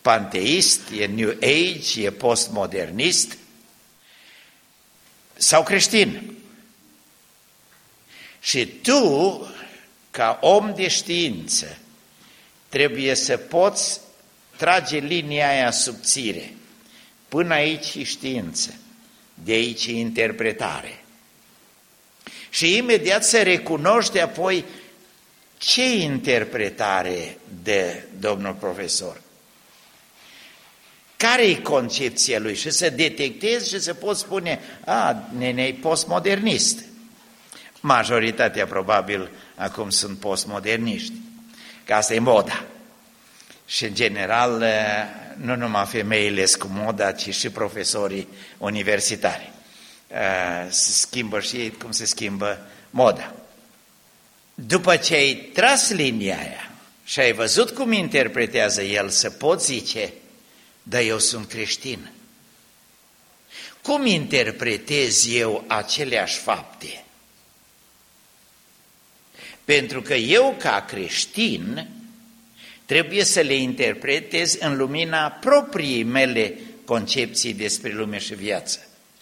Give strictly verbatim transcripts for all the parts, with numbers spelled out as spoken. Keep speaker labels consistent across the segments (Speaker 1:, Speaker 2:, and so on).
Speaker 1: panteist, e New Age, e postmodernist sau creștin. Și tu, ca om de știință, trebuie să poți trage linia aia subțire. Până aici e știință, de aici e interpretare. Și imediat să recunoști apoi ce interpretare de domnul profesor. Care-i concepția lui? Și să detectezi și să poți spune, a, nene, postmodernist. Majoritatea probabil acum sunt postmoderniști, că asta e moda. Și în general nu numai femeile sunt cu moda, ci și profesorii universitari. Se schimbă și ei cum se schimbă moda. După ce ai tras linia aia și ai văzut cum interpretează el, să poți zice, dar eu sunt creștin. Cum interpretez eu aceleași fapte? Pentru că eu, ca creștin, trebuie să le interpretez în lumina propriei mele concepții despre lume și viață.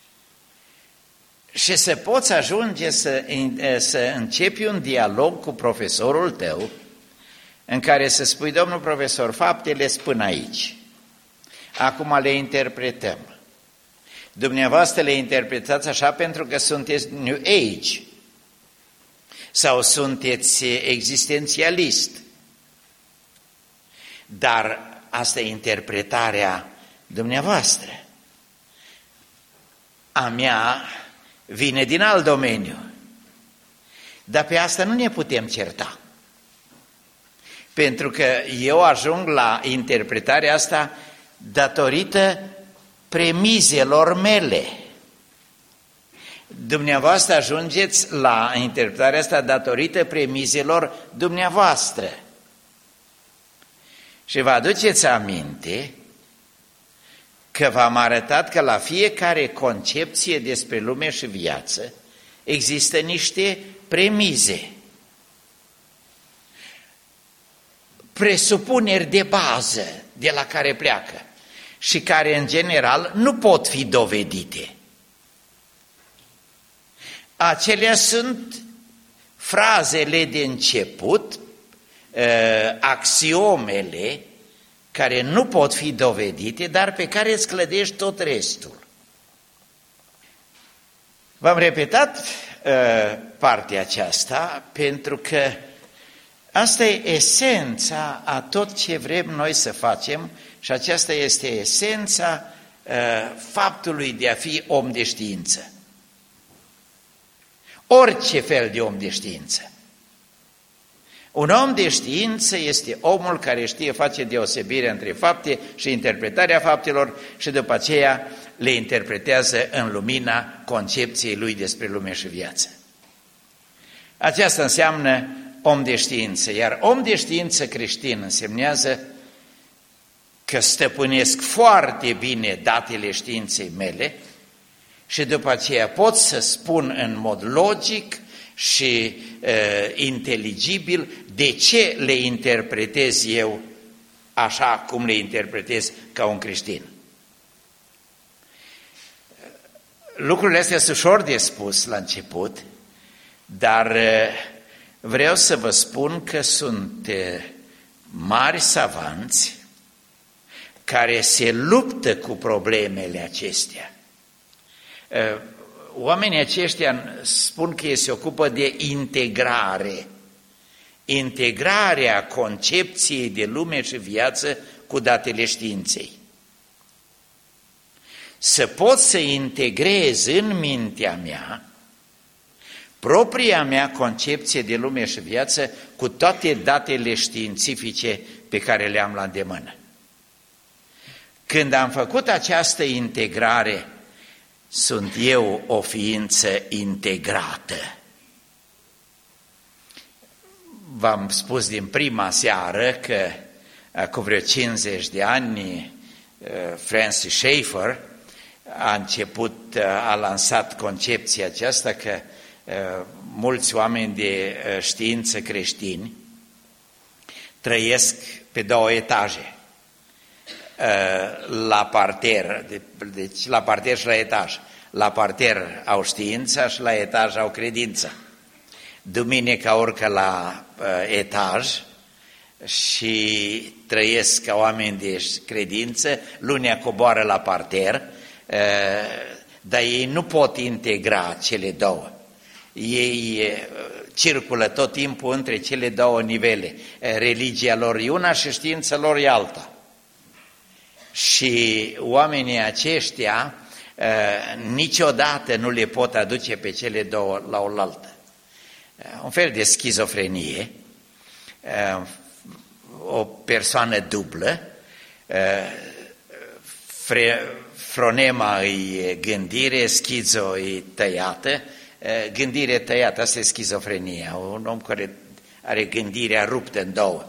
Speaker 1: Și să poți ajunge să, să începi un dialog cu profesorul tău, în care să spui, domnul profesor, faptele spun aici. Acum le interpretăm. Dumneavoastră le interpretați așa pentru că sunteți New Age sau sunteți existențialist. Dar asta e interpretarea dumneavoastră. A mea vine din alt domeniu. Dar pe asta nu ne putem certa. Pentru că eu ajung la interpretarea asta datorită premizelor mele. Dumneavoastră ajungeți la interpretarea asta datorită premizelor dumneavoastră. Și vă aduceți aminte că v-am arătat că la fiecare concepție despre lume și viață există niște premize, presupuneri de bază de la care pleacă și care în general nu pot fi dovedite. Acelea sunt frazele de început, axiomele care nu pot fi dovedite, dar pe care îți clădești tot restul. V-am repetat uh, partea aceasta pentru că asta e esența a tot ce vrem noi să facem și aceasta este esența uh, faptului de a fi om de știință. Orice fel de om de știință. Un om de știință este omul care știe face deosebire între fapte și interpretarea faptelor și după aceea le interpretează în lumina concepției lui despre lume și viață. Aceasta înseamnă om de știință, iar om de știință creștin însemnează că stăpânesc foarte bine datele științei mele și după aceea pot să spun în mod logic și uh, inteligibil de ce le interpretez eu așa cum le interpretez ca un creștin. Lucrurile astea sunt ușor de spus la început, dar uh, vreau să vă spun că sunt uh, mari savanți care se luptă cu problemele acestea. Uh, Oamenii aceștia spun că ei se ocupă de integrare, integrarea concepției de lume și viață cu datele științei. Să pot să integrez în mintea mea propria mea concepție de lume și viață cu toate datele științifice pe care le am la îndemână. Când am făcut această integrare, sunt eu o ființă integrată. V-am spus din prima seară că cu vreo cincizeci de ani Francis Schaeffer a început, a lansat concepția aceasta că mulți oameni de știință creștini trăiesc pe două etaje. la parter, deci la parter și la etaj. La parter au știința și la etaj au credința. Duminica urcă la etaj și trăiesc ca oameni de credință, lunea coboară la parter, dar ei nu pot integra cele două. Ei circulă tot timpul între cele două nivele. Religia lor e una și știința lor e alta. Și oamenii aceștia niciodată nu le pot aduce pe cele două la oaltă. Un fel de schizofrenie, o persoană dublă, fronema e gândire, schizo e tăiată, gândire tăiată, asta e schizofrenia, un om care are gândirea ruptă în două.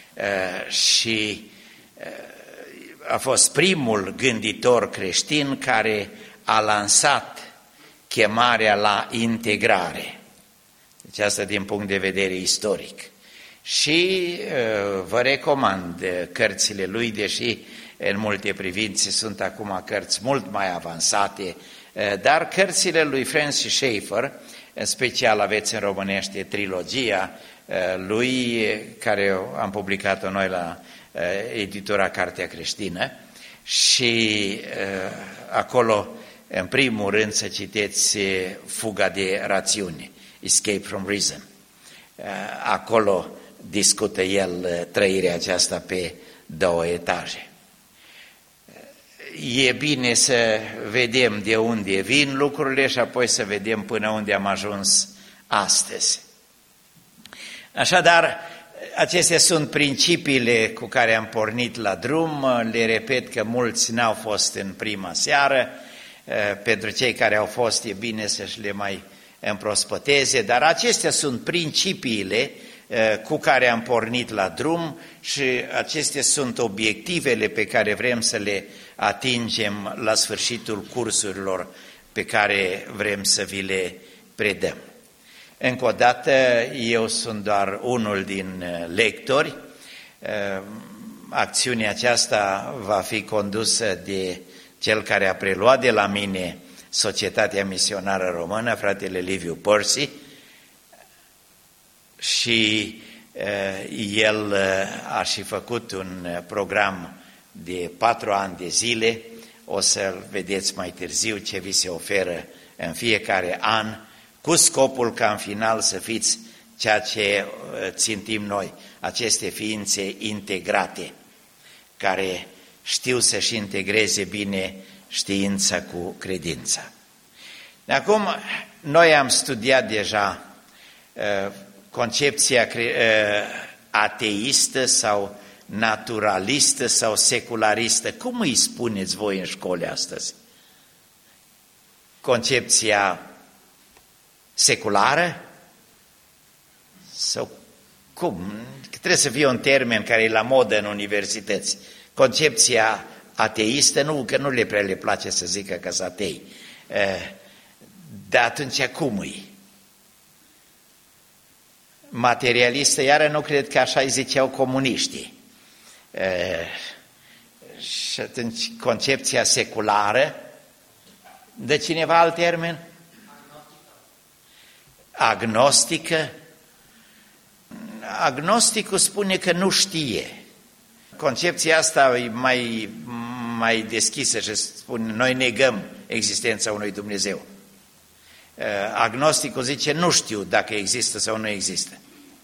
Speaker 1: Și a fost primul gânditor creștin care a lansat chemarea la integrare. Deci asta din punct de vedere istoric. Și uh, vă recomand cărțile lui, deși în multe privințe sunt acum cărți mult mai avansate, uh, dar cărțile lui Francis Schaeffer, în special aveți în românește trilogia uh, lui, care am publicat-o noi la uh, editura Cartea Creștină, și uh, acolo, în primul rând, să citeți Fuga de rațiune, Escape from Reason. Acolo discută el trăirea aceasta pe două etaje. E bine să vedem de unde vin lucrurile și apoi să vedem până unde am ajuns astăzi. Așadar, acestea sunt principiile cu care am pornit la drum. Le repet că mulți n-au fost în prima seară. Pentru cei care au fost, e bine să-și le mai împrospăteze, dar acestea sunt principiile cu care am pornit la drum și acestea sunt obiectivele pe care vrem să le atingem la sfârșitul cursurilor pe care vrem să vi le predăm. Încă o dată, eu sunt doar unul din lectori. Acțiunea aceasta va fi condusă de cel care a preluat de la mine Societatea Misionară Română, fratele Liviu Părsi, și uh, el uh, a și făcut un program de patru ani de zile. O să-l vedeți mai târziu ce vi se oferă în fiecare an, cu scopul ca în final să fiți ceea ce uh, țintim noi, aceste ființe integrate, care știu să-și integreze bine știința cu credința. De acum, noi am studiat deja uh, concepția uh, ateistă sau naturalistă sau secularistă. Cum îi spuneți voi în școli astăzi? Concepția seculară? Sau cum? Trebuie să fie un termen care e la modă în universități. Concepția ateistă, nu, că nu le prea le place să zică că sunt atei. Dar atunci cum îi? Materialistă, iară nu cred că așa îi ziceau comuniștii. Și atunci concepția seculară, de cineva alt termen? Agnostică. Agnosticul spune că nu știe. Concepția asta e mai, mai deschisă și spune, noi negăm existența unui Dumnezeu. Agnosticul zice, nu știu dacă există sau nu există.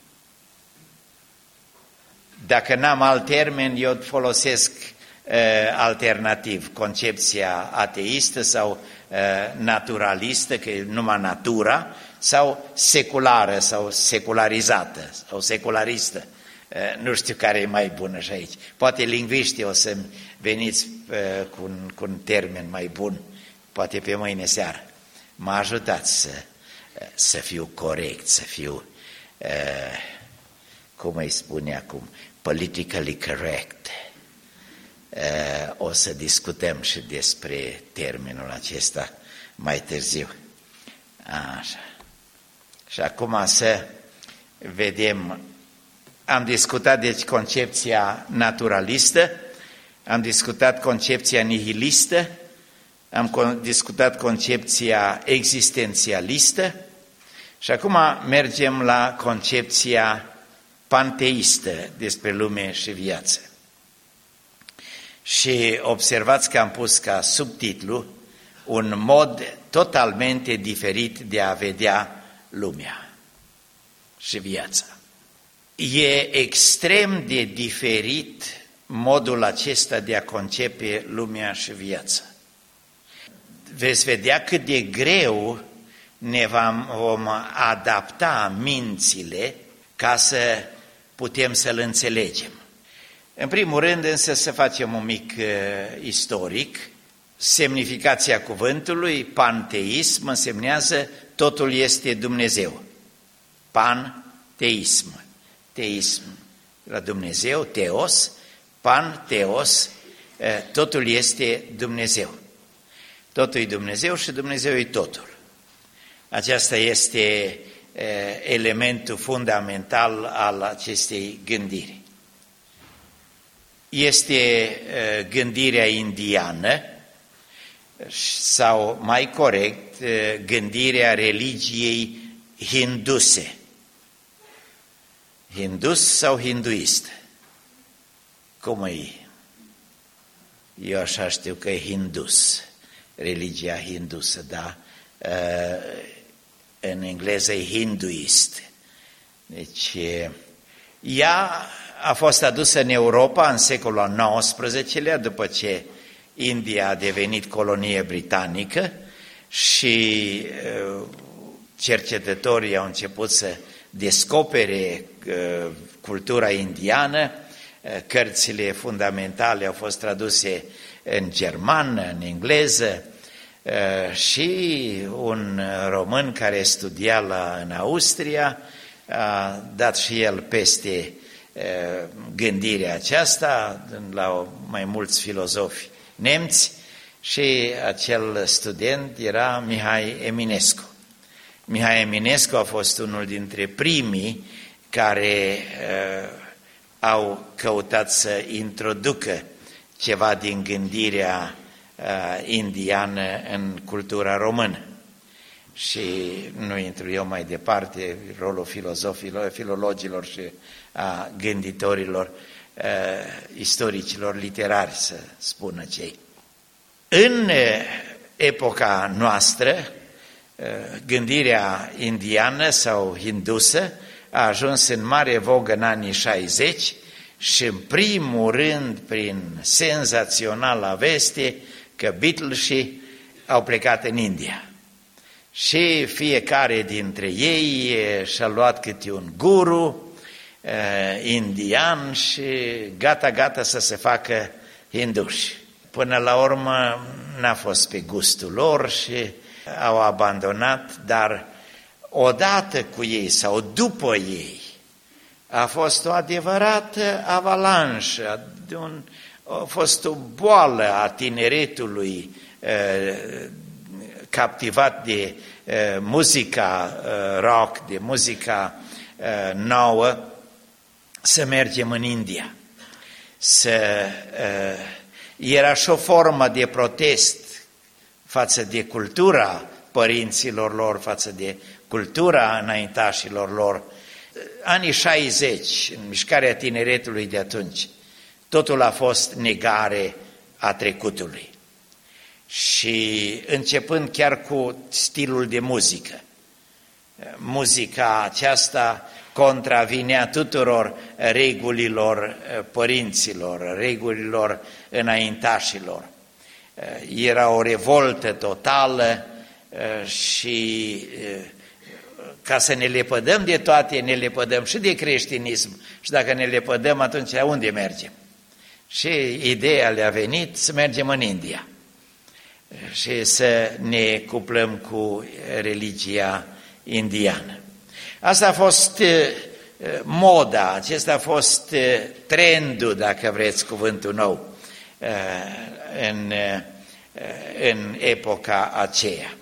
Speaker 1: Dacă n-am alt termen, eu folosesc uh, alternativ, concepția ateistă sau uh, naturalistă, că e numai natura, sau seculară sau secularizată sau secularistă. Nu știu care e mai bună și aici. Poate lingviștii o să veniți cu un, cu un termen mai bun, poate pe mâine seară. Mă ajutați să, să fiu corect, să fiu, cum îi spune acum, politically correct. O să discutăm și despre termenul acesta mai târziu. Așa. Și acum să vedem. Am discutat deci concepția naturalistă, am discutat concepția nihilistă, am discutat concepția existențialistă și acum mergem la concepția panteistă despre lume și viață. Și observați că am pus ca subtitlu un mod totalmente diferit de a vedea lumea și viața. E extrem de diferit modul acesta de a concepe lumea și viața. Veți vedea cât de greu ne vom adapta mințile ca să putem să-l înțelegem. În primul rând însă să facem un mic uh, istoric. Semnificația cuvântului panteism însemnează totul este Dumnezeu. Panteism. Teism la Dumnezeu, teos, panteos, uh, totul este Dumnezeu. Totul e Dumnezeu și Dumnezeu e totul. Aceasta este uh, elementul fundamental al acestei gândiri. Este uh, gândirea indiană sau, mai corect, uh, gândirea religiei hinduse. Hindus sau hinduist? Cum e? Eu așa știu că e hindus, religia hindusă, da? Uh, în engleză e hinduist. Deci, ea a fost adusă în Europa în secolul al nouăsprezecelea, după ce India a devenit colonie britanică și cercetătorii au început să descopere cultura indiană. Cărțile fundamentale au fost traduse în germană, în engleză, și un român care studia la, în Austria a dat și el peste gândirea aceasta la mai mulți filozofi nemți și acel student era Mihai Eminescu. Mihai Eminescu a fost unul dintre primii care uh, au căutat să introducă ceva din gândirea uh, indiană în cultura română. Și nu intru eu mai departe, rolul filozofilor, filologilor și a gânditorilor, uh, istoricilor literari, să spună cei. În epoca noastră, uh, gândirea indiană sau hindusă a ajuns în mare vogă în anii șaizeci și în primul rând prin senzaționala veste că Beatlesii au plecat în India. Și fiecare dintre ei și-a luat câte un guru uh, indian și gata, gata să se facă hinduși. Până la urmă n-a fost pe gustul lor și au abandonat, dar odată cu ei sau după ei a fost o adevărată avalanșă, un, a fost o boală a tineretului uh, captivat de uh, muzica uh, rock, de muzica uh, nouă, să mergem în India. Să, uh, era și o formă de protest față de cultura părinților lor, față de cultura înaintașilor lor. Anii șaizeci, în mișcarea tineretului de atunci, totul a fost negare a trecutului. Și începând chiar cu stilul de muzică. Muzica aceasta contravinea tuturor regulilor părinților, regulilor înaintașilor. Era o revoltă totală și ca să ne lepădăm de toate, ne lepădăm și de creștinism. Și dacă ne lepădăm, atunci unde mergem? Și ideea le-a venit să mergem în India și să ne cuplăm cu religia indiană. Asta a fost moda, acesta a fost trendul, dacă vreți cuvântul nou, în, în epoca aceea.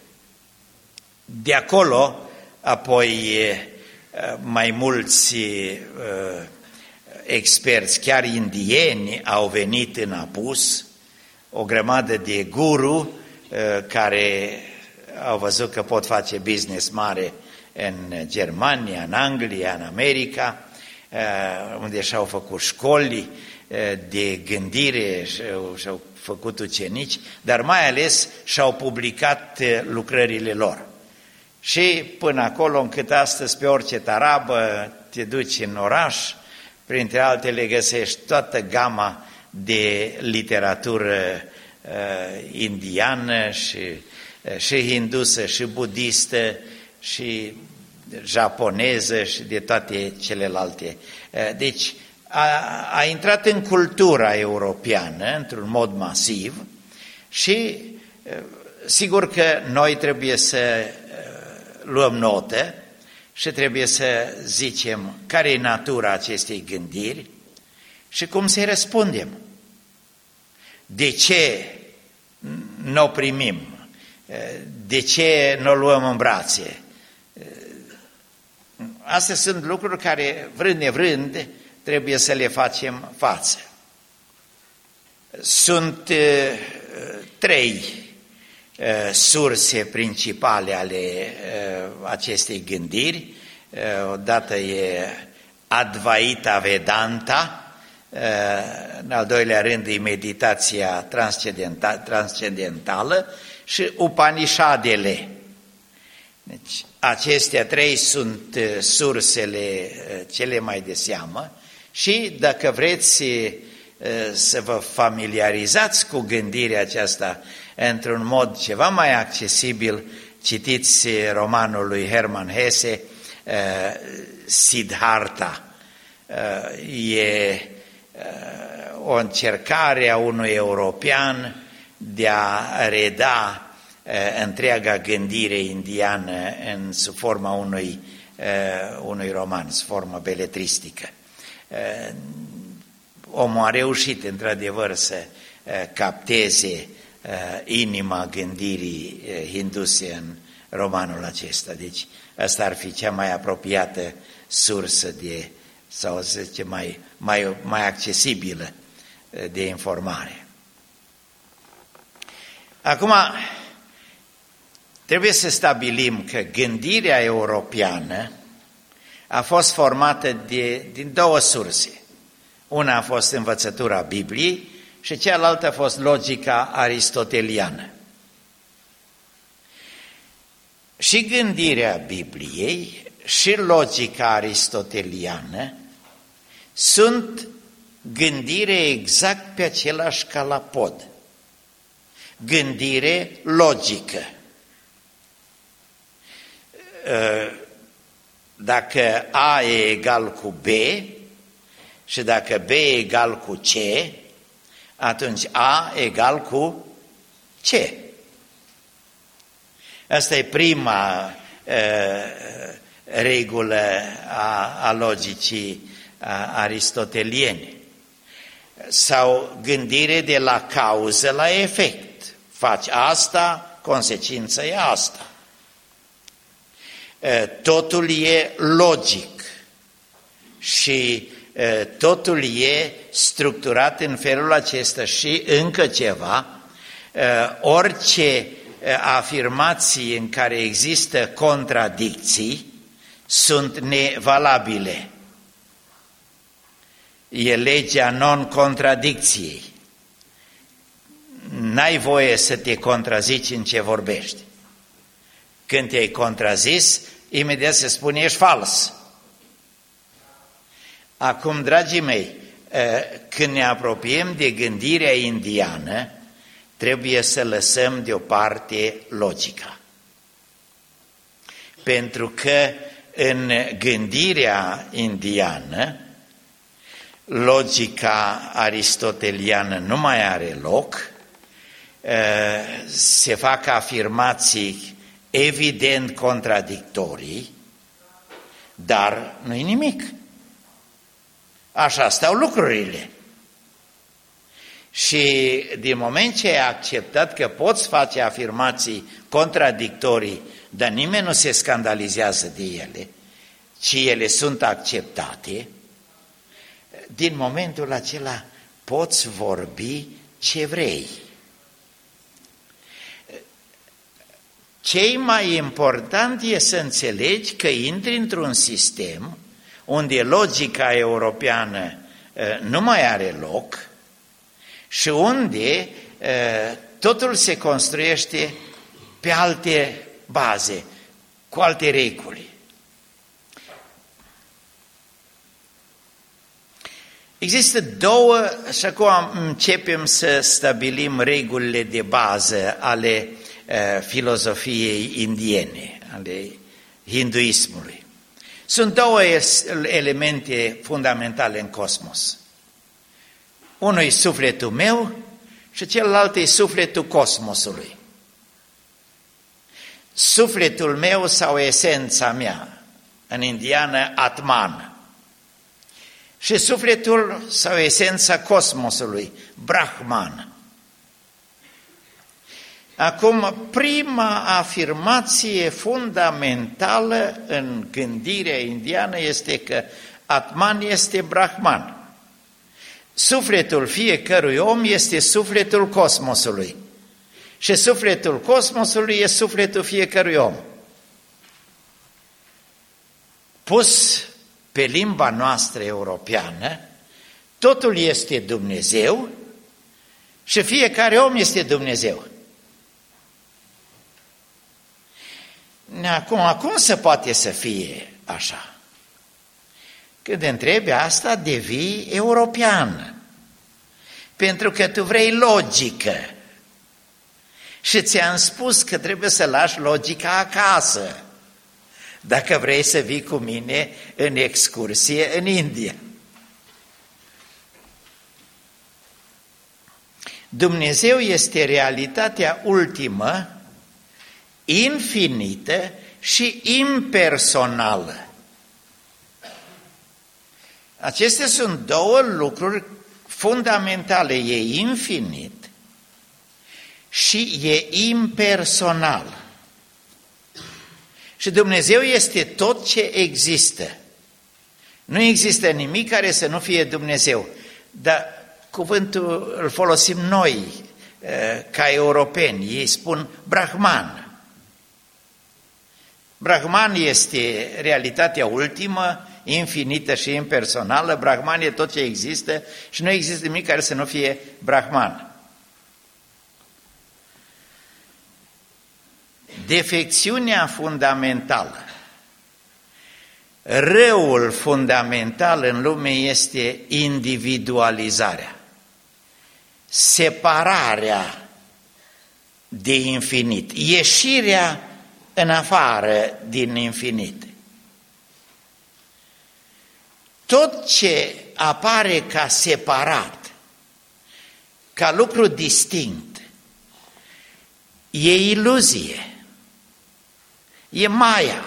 Speaker 1: De acolo, apoi, mai mulți experți, chiar indieni, au venit în apus, o grămadă de guru care au văzut că pot face business mare în Germania, în Anglia, în America, unde și-au făcut școli de gândire și-au făcut ucenici, dar mai ales și-au publicat lucrările lor. Și până acolo, încât astăzi pe orice tarabă te duci în oraș, printre altele găsești toată gama de literatură uh, indiană și, uh, și hindusă și budistă și japoneză și de toate celelalte. Uh, deci a, a intrat în cultura europeană într-un mod masiv și uh, sigur că noi trebuie să uh, luăm notă și trebuie să zicem care e natura acestei gândiri și cum să-i răspundem. De ce nu o primim? De ce nu o luăm în brațe? Astea sunt lucruri care, vrând nevrând, trebuie să le facem față. Sunt uh, trei uh, surse principale ale uh, acestei gândiri. Uh, odată e Advaita Vedanta, în al doilea rând e meditația transcendentală și Upanishadele. Deci, acestea trei sunt sursele cele mai de seamă și dacă vreți să vă familiarizați cu gândirea aceasta într-un mod ceva mai accesibil, citiți romanul lui Hermann Hesse, Siddhartha. E o încercare a unui european de a reda întreaga gândire indiană în sub forma unui, unui roman, sub formă beletristică. Omul a reușit într-adevăr să capteze inima gândirii hinduse în romanul acesta. Deci asta ar fi cea mai apropiată sursă de, sau să zice, mai, mai, mai accesibilă de informare. Acum, trebuie să stabilim că gândirea europeană a fost formată de, din două surse. Una a fost învățătura Bibliei și cealaltă a fost logica aristoteliană. Și gândirea Bibliei și logica aristoteliană sunt gândire exact pe același calapod. Gândire logică. Dacă A e egal cu B și dacă B e egal cu C, atunci A egal cu C. Asta e prima uh, regulă a, a logicii a, aristoteliene. Sau gândire de la cauză la efect. Faci asta, consecința e asta. Uh, totul e logic și uh, totul e structurat în felul acesta și încă ceva, uh, orice afirmații în care există contradicții sunt nevalabile. E legea non-contradicției. N-ai voie să te contrazici în ce vorbești. Când te-ai contrazis, imediat se spune ești fals. Acum, dragii mei, când ne apropiem de gândirea indiană, trebuie să lăsăm deoparte logica. Pentru că în gândirea indiană, logica aristoteliană nu mai are loc, se fac afirmații evident contradictorii, dar nu-i nimic. Așa stau lucrurile. Și din moment ce ai acceptat că poți face afirmații contradictorii, dar nimeni nu se scandalizează de ele, ci ele sunt acceptate, din momentul acela poți vorbi ce vrei. Cei mai important e să înțelegi că intri într-un sistem unde logica europeană nu mai are loc și unde totul se construiește pe alte baze, cu alte reguli. Există două, și acum începem să stabilim regulile de bază ale uh, filozofiei indiene, ale hinduismului. Sunt două elemente fundamentale în cosmos. Unul e sufletul meu și celălalt e sufletul cosmosului. Sufletul meu sau esența mea, în indiană Atman, și sufletul sau esența cosmosului, Brahman. Acum, prima afirmație fundamentală în gândirea indiană este că Atman este Brahman. Sufletul fiecărui om este sufletul cosmosului și sufletul cosmosului este sufletul fiecărui om. Pus pe limba noastră europeană, totul este Dumnezeu și fiecare om este Dumnezeu. Acum, cum se poate să fie așa? Când întrebi asta, devii european. Pentru că tu vrei logică. Și ți-am spus că trebuie să lași logica acasă, dacă vrei să vii cu mine în excursie în India. Dumnezeu este realitatea ultimă, infinită și impersonală. Acestea sunt două lucruri fundamentale. E infinit și e impersonal. Și Dumnezeu este tot ce există. Nu există nimic care să nu fie Dumnezeu. Dar cuvântul îl folosim noi ca europeni. Ei spun Brahman. Brahman este realitatea ultimă, infinită și impersonală. Brahman e tot ce există și nu există nimic care să nu fie Brahman. Defecțiunea fundamentală, răul fundamental în lume este individualizarea, separarea de infinit, ieșirea în afară din infinit. Tot ce apare ca separat, ca lucru distinct, e iluzie. E maia.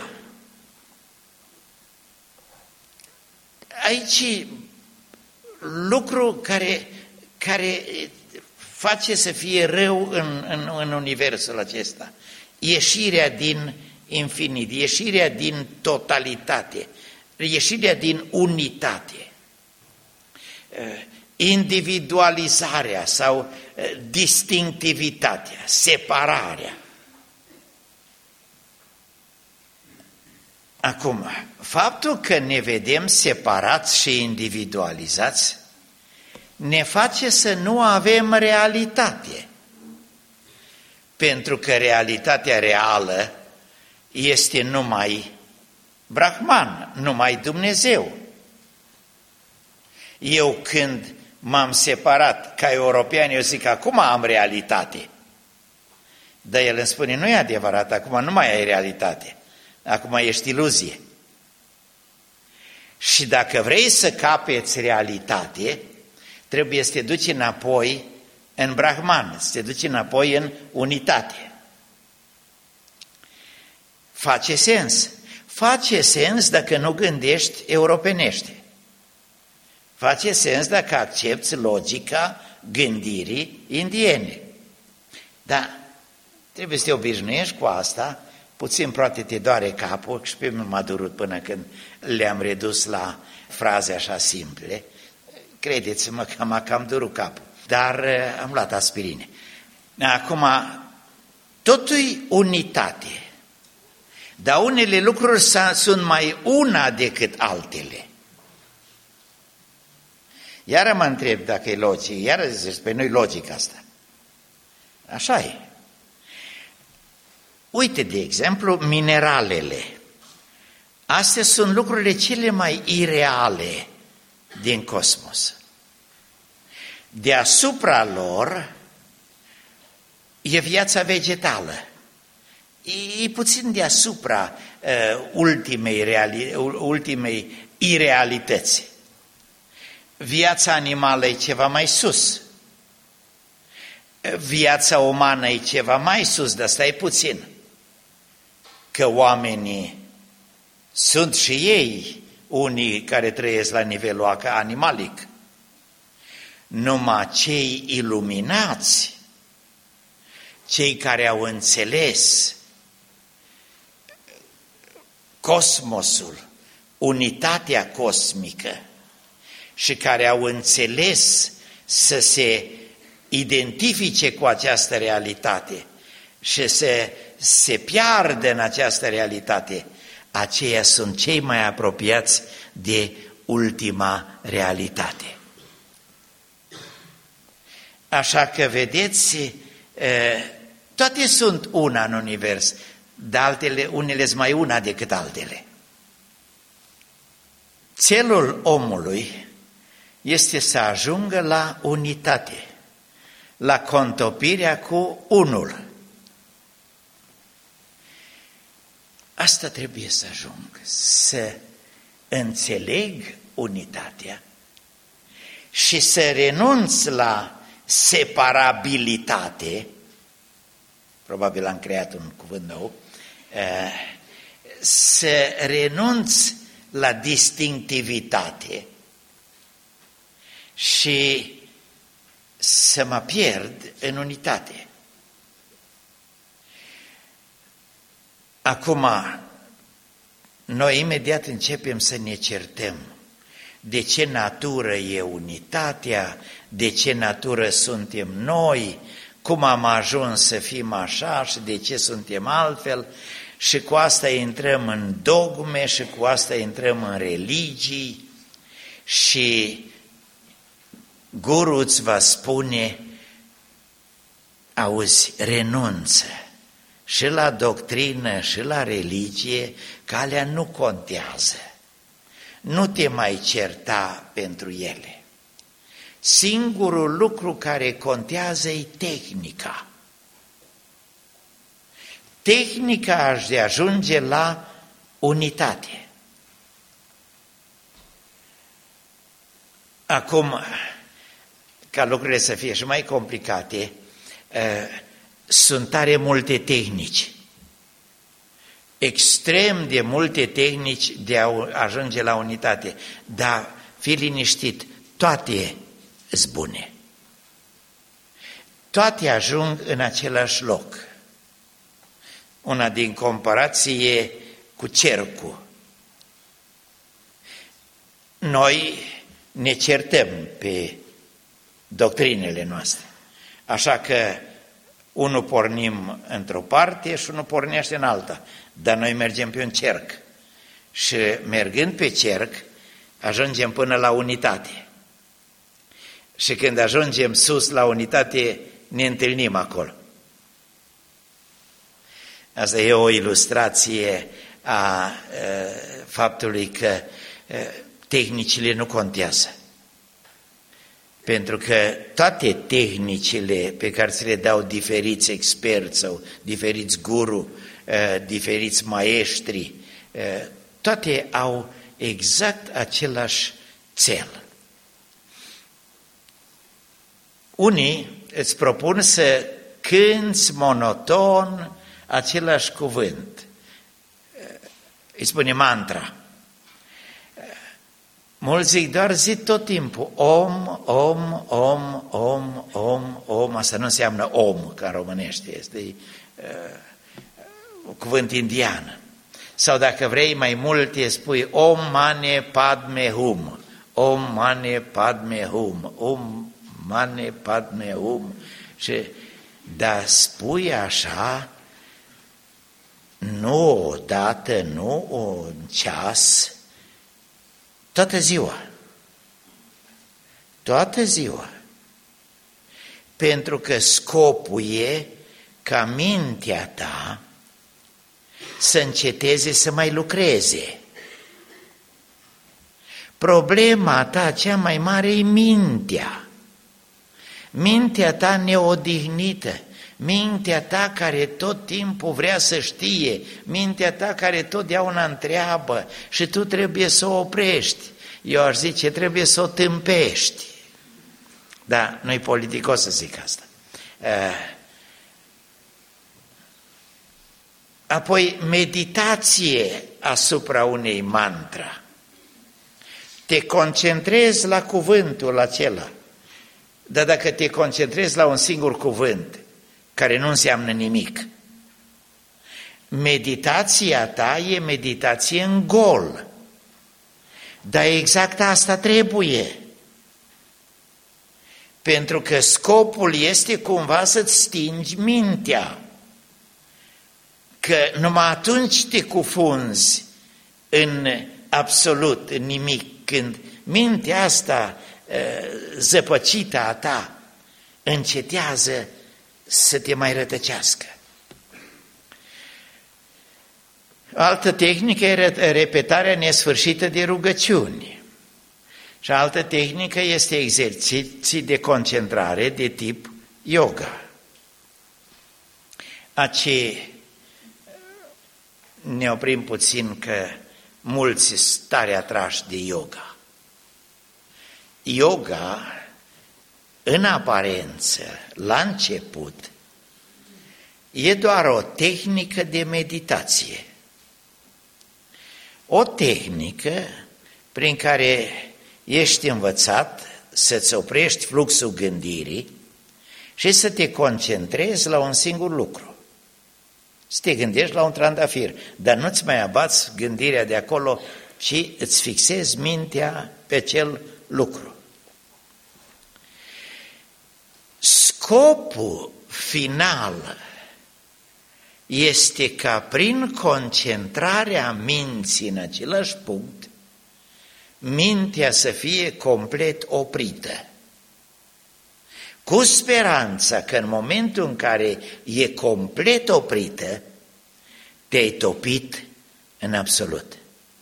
Speaker 1: Aici lucru care, care face să fie rău în, în, în universul acesta. Ieșirea din infinit, ieșirea din totalitate, ieșirea din unitate. Individualizarea sau distinctivitatea, separarea. Acum, faptul că ne vedem separați și individualizați ne face să nu avem realitate. Pentru că realitatea reală este numai Brahman, numai Dumnezeu. Eu când m-am separat ca european, eu zic, acum am realitate. Dar el îmi spune, nu e adevărat, acum nu mai ai realitate. Acum ești iluzie. Și dacă vrei să capeți realitate, trebuie să te duci înapoi în Brahman, să te duci înapoi în unitate. Face sens. Face sens dacă nu gândești europenește. Face sens dacă accepți logica gândirii indiene. Dar trebuie să te obișnuiești cu asta. Puțin poate te doare capul și pe mine m-a durut până când le-am redus la fraze așa simple. credeți-mă că m-a cam durut capul, dar am luat aspirine. Acum, totul e unitate, dar unele lucruri sunt mai una decât altele. Iar mă întreb dacă e logic, iar ziceți, păi nu-i logic asta. Așa e. Uite, de exemplu, mineralele. Astea sunt lucrurile cele mai ireale din cosmos. Deasupra lor e viața vegetală. E puțin deasupra uh, ultimei, reali, ultimei irealități. Viața animală e ceva mai sus. Viața umană e ceva mai sus, dar stai puțin. Că oamenii sunt și ei unii care trăiesc la nivelul animalic. Numai cei iluminați, cei care au înțeles cosmosul, unitatea cosmică și care au înțeles să se identifice cu această realitate și să se piardă în această realitate, aceia sunt cei mai apropiați de ultima realitate. Așa că, vedeți, toate sunt una în univers, dar altele, unele sunt mai una decât altele. Țelul omului este să ajungă la unitate, la contopirea cu unul. Asta trebuie să ajung, să înțeleg unitatea și să renunț la separabilitate, probabil am creat un cuvânt nou, să renunț la distinctivitate și să mă pierd în unitate. Acum, noi imediat începem să ne certăm. De ce natură e unitatea? De ce natură suntem noi? Cum am ajuns să fim așa și de ce suntem altfel? Și cu asta intrăm în dogme și cu asta intrăm în religii și guru îți va spune, auzi, renunță și la doctrină și la religie, că alea nu contează. Nu te mai certa pentru ele. Singurul lucru care contează e tehnica. Tehnica aș de ajunge la unitate. Acum, ca lucrurile să fie și mai complicate, sunt tare multe tehnici, extrem de multe tehnici de a ajunge la unitate, dar fii liniștit, toate sunt bune. Toate ajung în același loc. Una din comparație cu cercul. Noi ne certăm pe doctrinele noastre, așa că unul pornim într-o parte și unul pornește în alta, dar noi mergem pe un cerc și mergând pe cerc ajungem până la unitate. Și când ajungem sus la unitate ne întâlnim acolo. Asta e o ilustrație a, a faptului că a, tehnicile nu contează. Pentru că toate tehnicile pe care ți le dau diferiți experți sau diferiți guru, diferiți maestri, toate au exact același cel. Unii îți propun să cânți monoton același cuvânt. Îi spune mantra. Mulți zic doar zi tot timpul om, om, om, om, om, om. Asta nu înseamnă om ca în românește, este uh, un cuvânt indian. Sau dacă vrei mai multe, spui om, mane, padme, hum. Om mane padme hum, om mane padme hum. Și, dar spui așa, nu o dată, nu un ceas, toată ziua. Toată ziua. Pentru că scopul e ca mintea ta să înceteze să mai lucreze. Problema ta cea mai mare e mintea. Mintea ta neodihnită, mintea ta care tot timpul vrea să știe, mintea ta care totdeauna întreabă și tu trebuie să o oprești. Eu aș zice, trebuie să o tâmpești. Da, nu-i politicos să zic asta. Apoi, meditație asupra unei mantra. Te concentrezi la cuvântul acela, dar dacă te concentrezi la un singur cuvânt, care nu înseamnă nimic, meditația ta e meditație în gol. Dar exact asta trebuie. Pentru că scopul este cumva să-ți stingi mintea. Că numai atunci te cufunzi în absolut, în nimic, când mintea asta zăpăcită a ta încetează să te mai rătăcească. Altă tehnică e repetarea nesfârșită de rugăciuni. Și altă tehnică este exerciții de concentrare de tip yoga. Ace ne oprim puțin că mulți stare atrași de yoga. Yoga, în aparență, la început, e doar o tehnică de meditație. O tehnică prin care ești învățat să-ți oprești fluxul gândirii și să te concentrezi la un singur lucru. Să te gândești la un trandafir, dar nu-ți mai abați gândirea de acolo, ci îți fixezi mintea pe acel lucru. Scopul final este ca prin concentrarea minții în același punct, mintea să fie complet oprită. Cu speranța că în momentul în care e complet oprită, te-ai topit în absolut.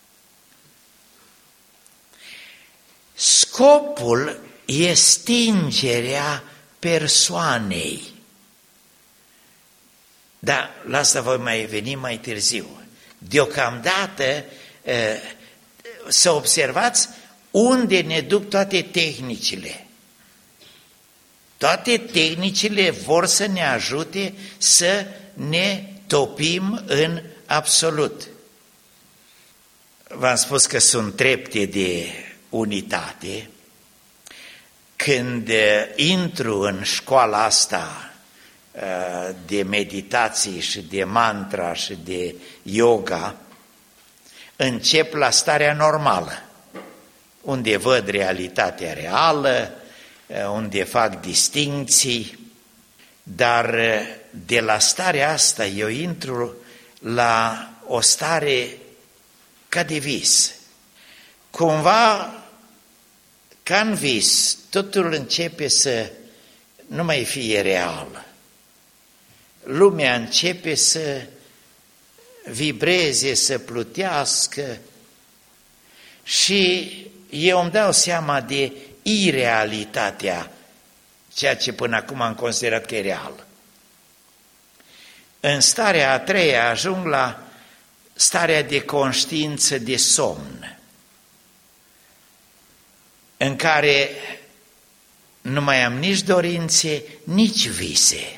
Speaker 1: Scopul e stingerea persoanei. Dar la asta voi mai veni mai târziu. Deocamdată să observați unde ne duc toate tehnicile. Toate tehnicile vor să ne ajute să ne topim în absolut. V-am spus că sunt trepte de unitate. Când intru în școala asta de meditații și de mantra și de yoga, încep la starea normală, unde văd realitatea reală, unde fac distincții, dar de la starea asta eu intru la o stare ca de vis. Cumva, ca în vis, totul începe să nu mai fie real. Lumea începe să vibreze, să plutească și eu îmi dau seama de irealitatea, ceea ce până acum am considerat că e real. În starea a treia ajung la starea de conștiință de somn, în care nu mai am nici dorințe, nici vise.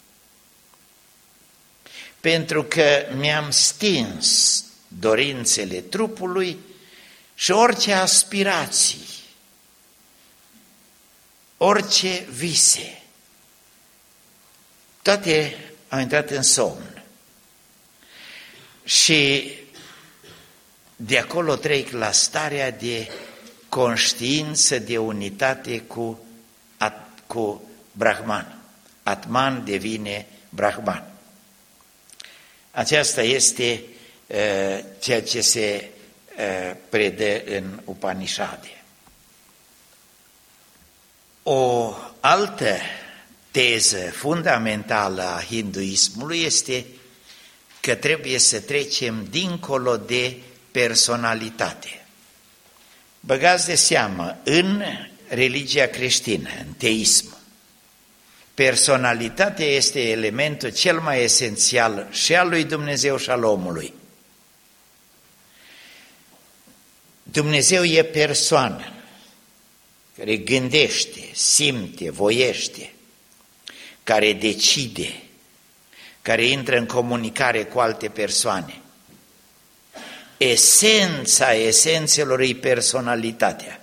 Speaker 1: Pentru că mi-am stins dorințele trupului și orice aspirații, orice vise, toate au intrat în somn. Și de acolo trec la starea de conștiință de unitate cu, cu Brahman. Atman devine Brahman. Aceasta este uh, ceea ce se uh, predă în Upanishade. O altă teză fundamentală a hinduismului este că trebuie să trecem dincolo de personalitate. Băgați de seamă, în religia creștină, în teism, personalitatea este elementul cel mai esențial și al lui Dumnezeu și al omului. Dumnezeu e persoană care gândește, simte, voiește, care decide, care intră în comunicare cu alte persoane. Esența esențelor e personalitatea.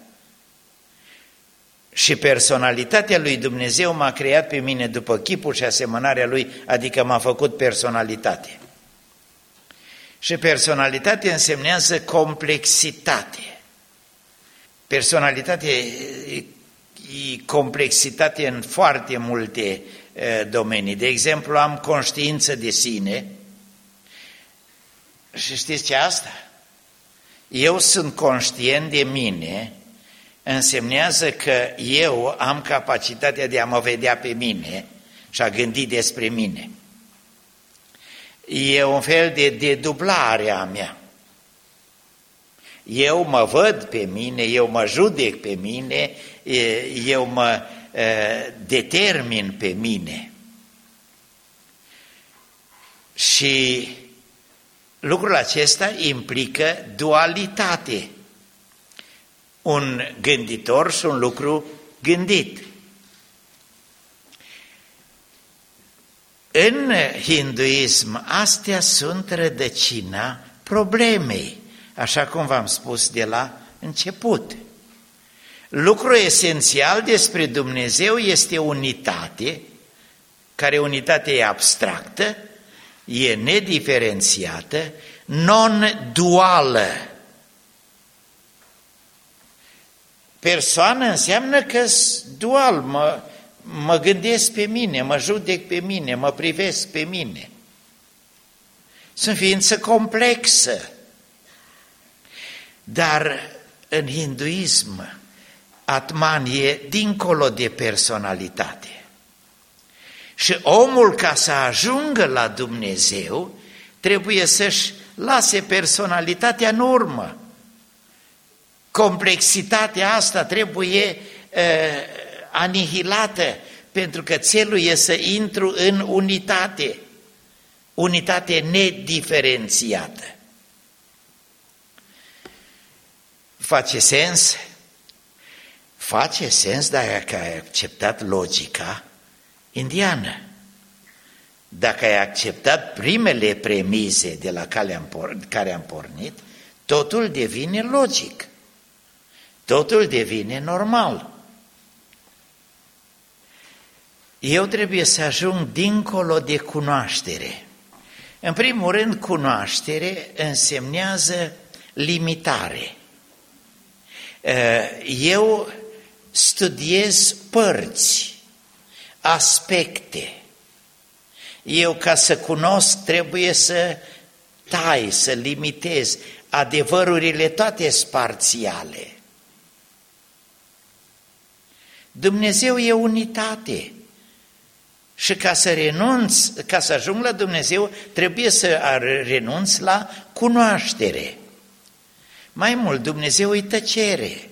Speaker 1: Și personalitatea lui Dumnezeu m-a creat pe mine după chipul și asemănarea lui, adică m-a făcut personalitate. Și personalitate însemnează complexitate. Personalitate e complexitate în foarte multe domenii. De exemplu, am conștiință de sine și știți ce asta? Eu sunt conștient de mine, însemnează că eu am capacitatea de a mă vedea pe mine și a gândi despre mine. E un fel de dedublare a mea. Eu mă văd pe mine, eu mă judec pe mine, eu mă determin pe mine. Și lucrul acesta implică dualitate. Un gânditor și un lucru gândit. În hinduism, astea sunt rădăcina problemei, așa cum v-am spus de la început. Lucrul esențial despre Dumnezeu este unitate, care unitate e abstractă, e nediferențiată, non-duală. Persoană înseamnă că dual, mă, mă gândesc pe mine, mă judec pe mine, mă privesc pe mine. Sunt ființă complexă. Dar în hinduism, Atman e dincolo de personalitate. Și omul, ca să ajungă la Dumnezeu, trebuie să-și lase personalitatea în urmă. Complexitatea asta trebuie uh, anihilată, pentru că țelul e să intru în unitate, unitate nediferențiată. Face sens? Face sens dacă ai acceptat logica indiană. Dacă ai acceptat primele premize de la care am pornit, totul devine logic. Totul devine normal. Eu trebuie să ajung dincolo de cunoaștere. În primul rând, cunoaștere însemnează limitare. Eu studiez părți, aspecte. Eu, ca să cunosc, trebuie să tai, să limitez. Adevărurile toate sunt parțiale. Dumnezeu e unitate. Și ca să renunț, ca să ajung la Dumnezeu, trebuie să renunț la cunoaștere. Mai mult, Dumnezeu îi tăcere.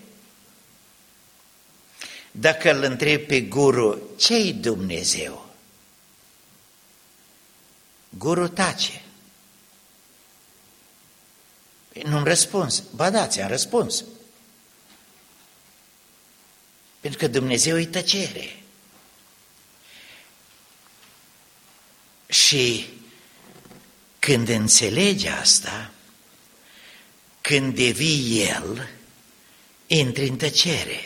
Speaker 1: Dacă îl întreb pe guru, ce-i Dumnezeu? Guru tace. Păi nu-mi răspuns. Ba da, ți-am răspuns. Pentru că Dumnezeu îi tăcere. Și când înțelegi asta, când devii El, intri în tăcere.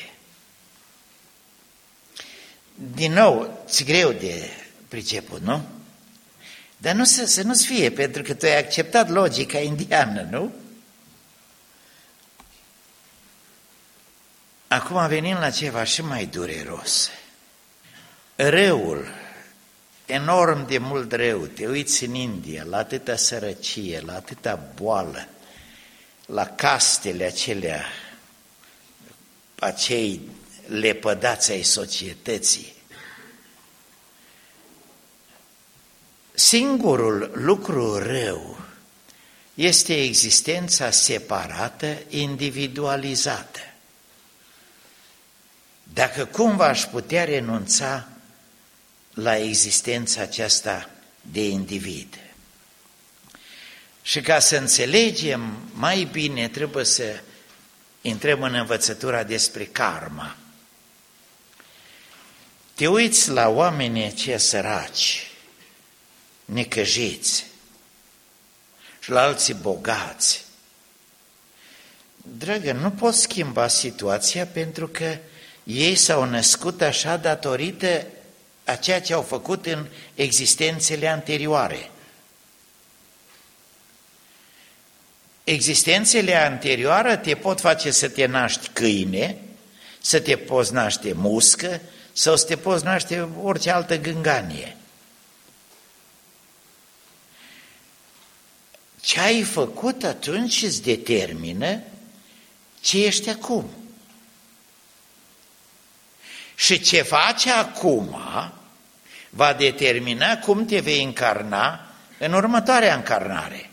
Speaker 1: Din nou, ți greu de priceput, nu? Dar nu să, să nu-ți fie, pentru că tu ai acceptat logica indiană, nu? Acum venim la ceva și mai dureros. Răul, enorm de mult rău, te uiți în India, la atâta sărăcie, la atâta boală, la castele acelea, acei lepădați ai societății. Singurul lucru rău este existența separată, individualizată. Dacă cumva aș putea renunța la existența aceasta de individ. Și ca să înțelegem mai bine, trebuie să intrăm în învățătura despre karma. Te uiți la oamenii aceia săraci, necăjiți, și la alții bogați. Dragă, nu poți schimba situația pentru că ei s-au născut așa datorită a ceea ce au făcut în existențele anterioare. Existențele anterioare te pot face să te naști câine, să te poți naște muscă sau să te poți naște orice altă gânganie. Ce ai făcut atunci îți determină ce ești acum. Și ce faci acum va determina cum te vei încarna în următoarea încarnare.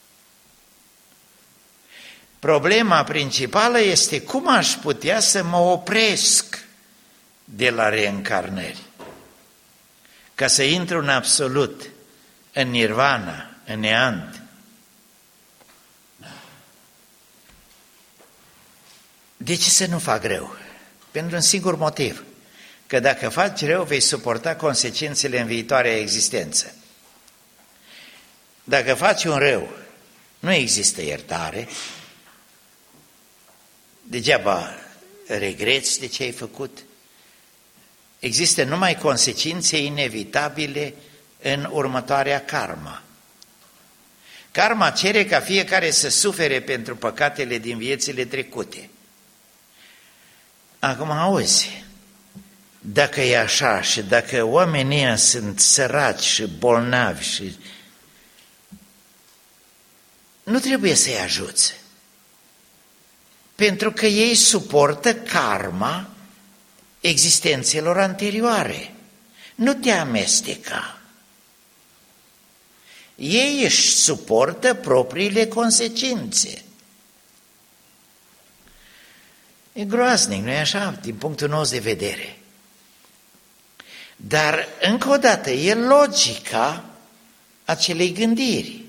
Speaker 1: Problema principală este cum aș putea să mă opresc de la reîncarnări, ca să intru în absolut, în nirvana, în neant. De ce să nu fac rău? Pentru un singur motiv, că dacă faci rău vei suporta consecințele în viitoarea existență. Dacă faci un rău, nu există iertare, degeaba regreți de ce ai făcut, există numai consecințe inevitabile în următoarea karma. Karma cere ca fiecare să sufere pentru păcatele din viețile trecute. Acum auzi, dacă e așa și dacă oamenii ăia sunt săraci și bolnavi și nu trebuie să-i ajuți, pentru că ei suportă karma existențelor anterioare. Nu te amesteca. Ei își suportă propriile consecințe. E groaznic, nu-i așa, din punctul nostru de vedere. Dar, încă o dată, e logica acelei gândiri.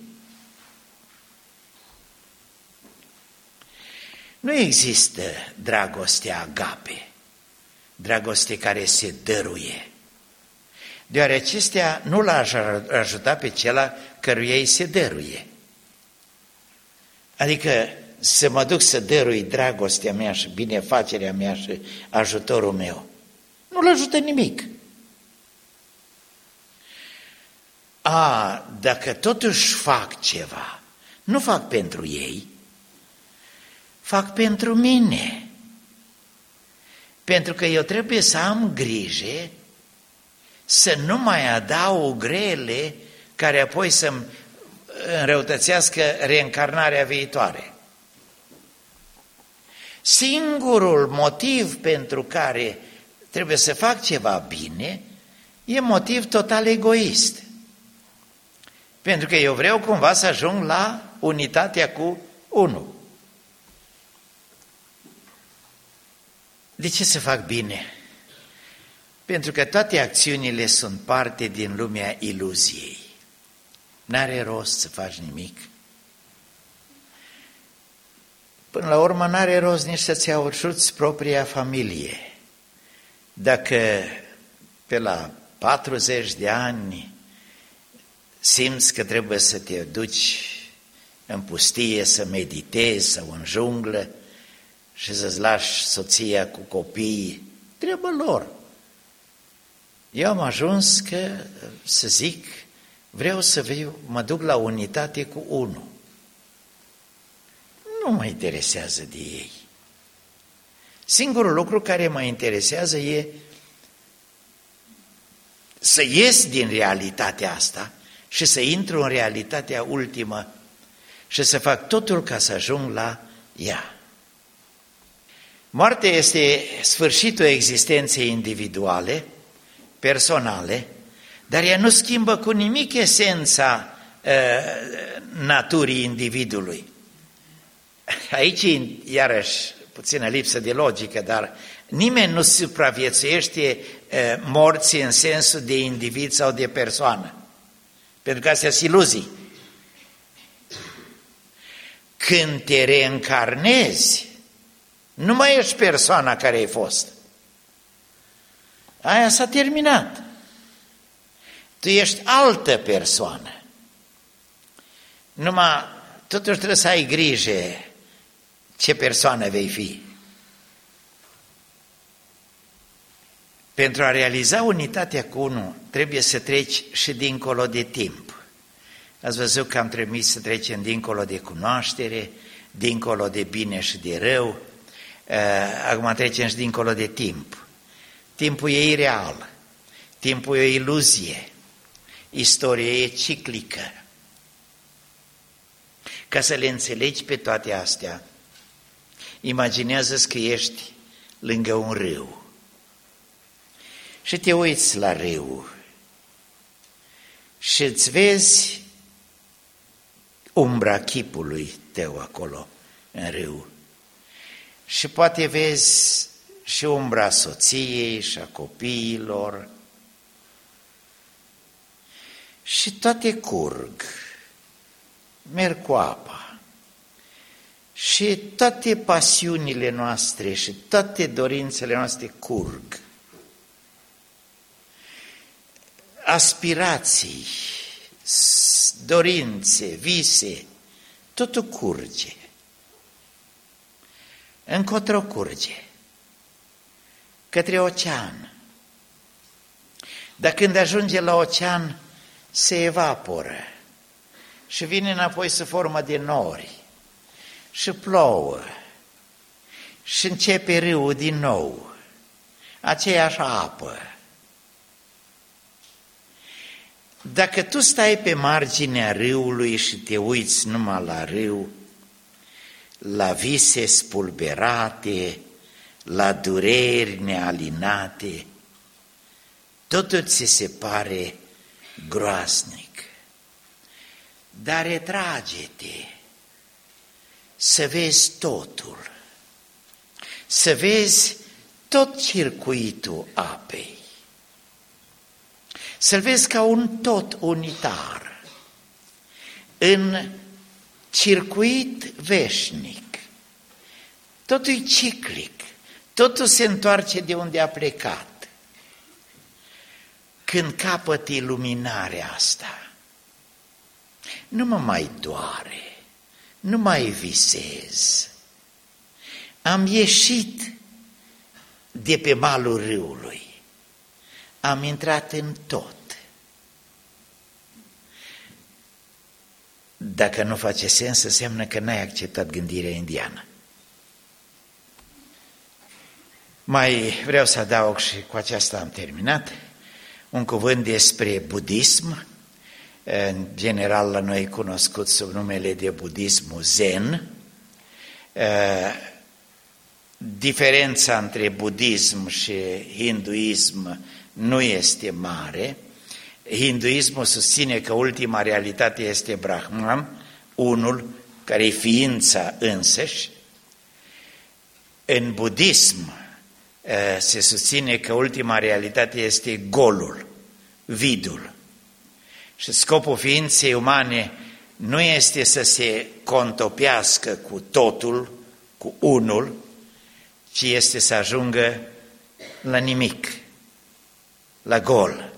Speaker 1: Nu există dragostea agape, dragoste care se dăruie, deoarece acestea nu l-a ajutat pe cela căruia îi se dăruie. Adică să mă duc să dărui dragostea mea și binefacerea mea și ajutorul meu. Nu-l ajută nimic. A, dacă totuși fac ceva, nu fac pentru ei, fac pentru mine. Pentru că eu trebuie să am grijă să nu mai adaug grele care apoi să-mi înrăutățească reîncarnarea viitoare. Singurul motiv pentru care trebuie să fac ceva bine e motiv total egoist. Pentru că eu vreau cumva să ajung la unitatea cu unul. De ce să fac bine? Pentru că toate acțiunile sunt parte din lumea iluziei. N-are rost să faci nimic. Până la urmă n-are rost nici să-ți ajuți propria familie. Dacă pe la patruzeci de ani simți că trebuie să te duci în pustie, să meditezi sau în junglă și să-ți lași soția cu copiii, treabă lor. Eu am ajuns că, să zic, vreau să viu, mă duc la unitate cu unul. Nu mă interesează de ei. Singurul lucru care mă interesează e să ies din realitatea asta și să intru în realitatea ultimă și să fac totul ca să ajung la ea. Moartea este sfârșitul existenței individuale, personale, dar ea nu schimbă cu nimic esența uh, naturii individului. Aici, iarăși, puțină lipsă de logică, dar nimeni nu supraviețuiește uh, morții în sensul de individ sau de persoană, pentru că astea sunt iluzii. Când te reîncarnezi, nu mai ești persoana care ai fost. Aia s-a terminat. Tu ești altă persoană. Numai, totuși trebuie să ai grijă ce persoană vei fi. Pentru a realiza unitatea cu unul, trebuie să treci și dincolo de timp. Ați văzut că am trebuit să trecem dincolo de cunoaștere, dincolo de bine și de rău, acum trecem și dincolo de timp. Timpul e ireal, timpul e o iluzie, istoria e ciclică. Ca să le înțelegi pe toate astea, imaginează-ți că ești lângă un râu și te uiți la râu și îți vezi umbra chipului tău acolo în râu. Și poate vezi și umbra soției și a copiilor. Și toate curg, merg cu apa. Și toate pasiunile noastre și toate dorințele noastre curg. Aspirații, dorințe, vise, totul curge. Încotro curge, către ocean. Dar când ajunge la ocean, se evaporă și vine înapoi sub formă de nori și plouă și începe râul din nou, aceeași apă. Dacă tu stai pe marginea râului și te uiți numai la râu, la vise spulberate, la dureri nealinate, totul ți se pare groaznic. Dar retrage-te să vezi totul, să vezi tot circuitul apei, să-l vezi ca un tot unitar, în circuit veșnic. Totul e ciclic, totul se întoarce de unde a plecat. Când capăt iluminarea asta, nu mă mai doare, nu mai visez. Am ieșit de pe malul râului, am intrat în tot. Dacă nu face sens, înseamnă că n-ai acceptat gândirea indiană. Mai vreau să adaug și cu aceasta am terminat, un cuvânt despre budism, în general la noi cunoscut sub numele de budismul Zen. Diferența între budism și hinduism nu este mare. Hinduismul susține că ultima realitate este Brahman, unul care e ființa însăși. În budism se susține că ultima realitate este golul, vidul. Și scopul ființei umane nu este să se contopească cu totul, cu unul, ci este să ajungă la nimic, la gol.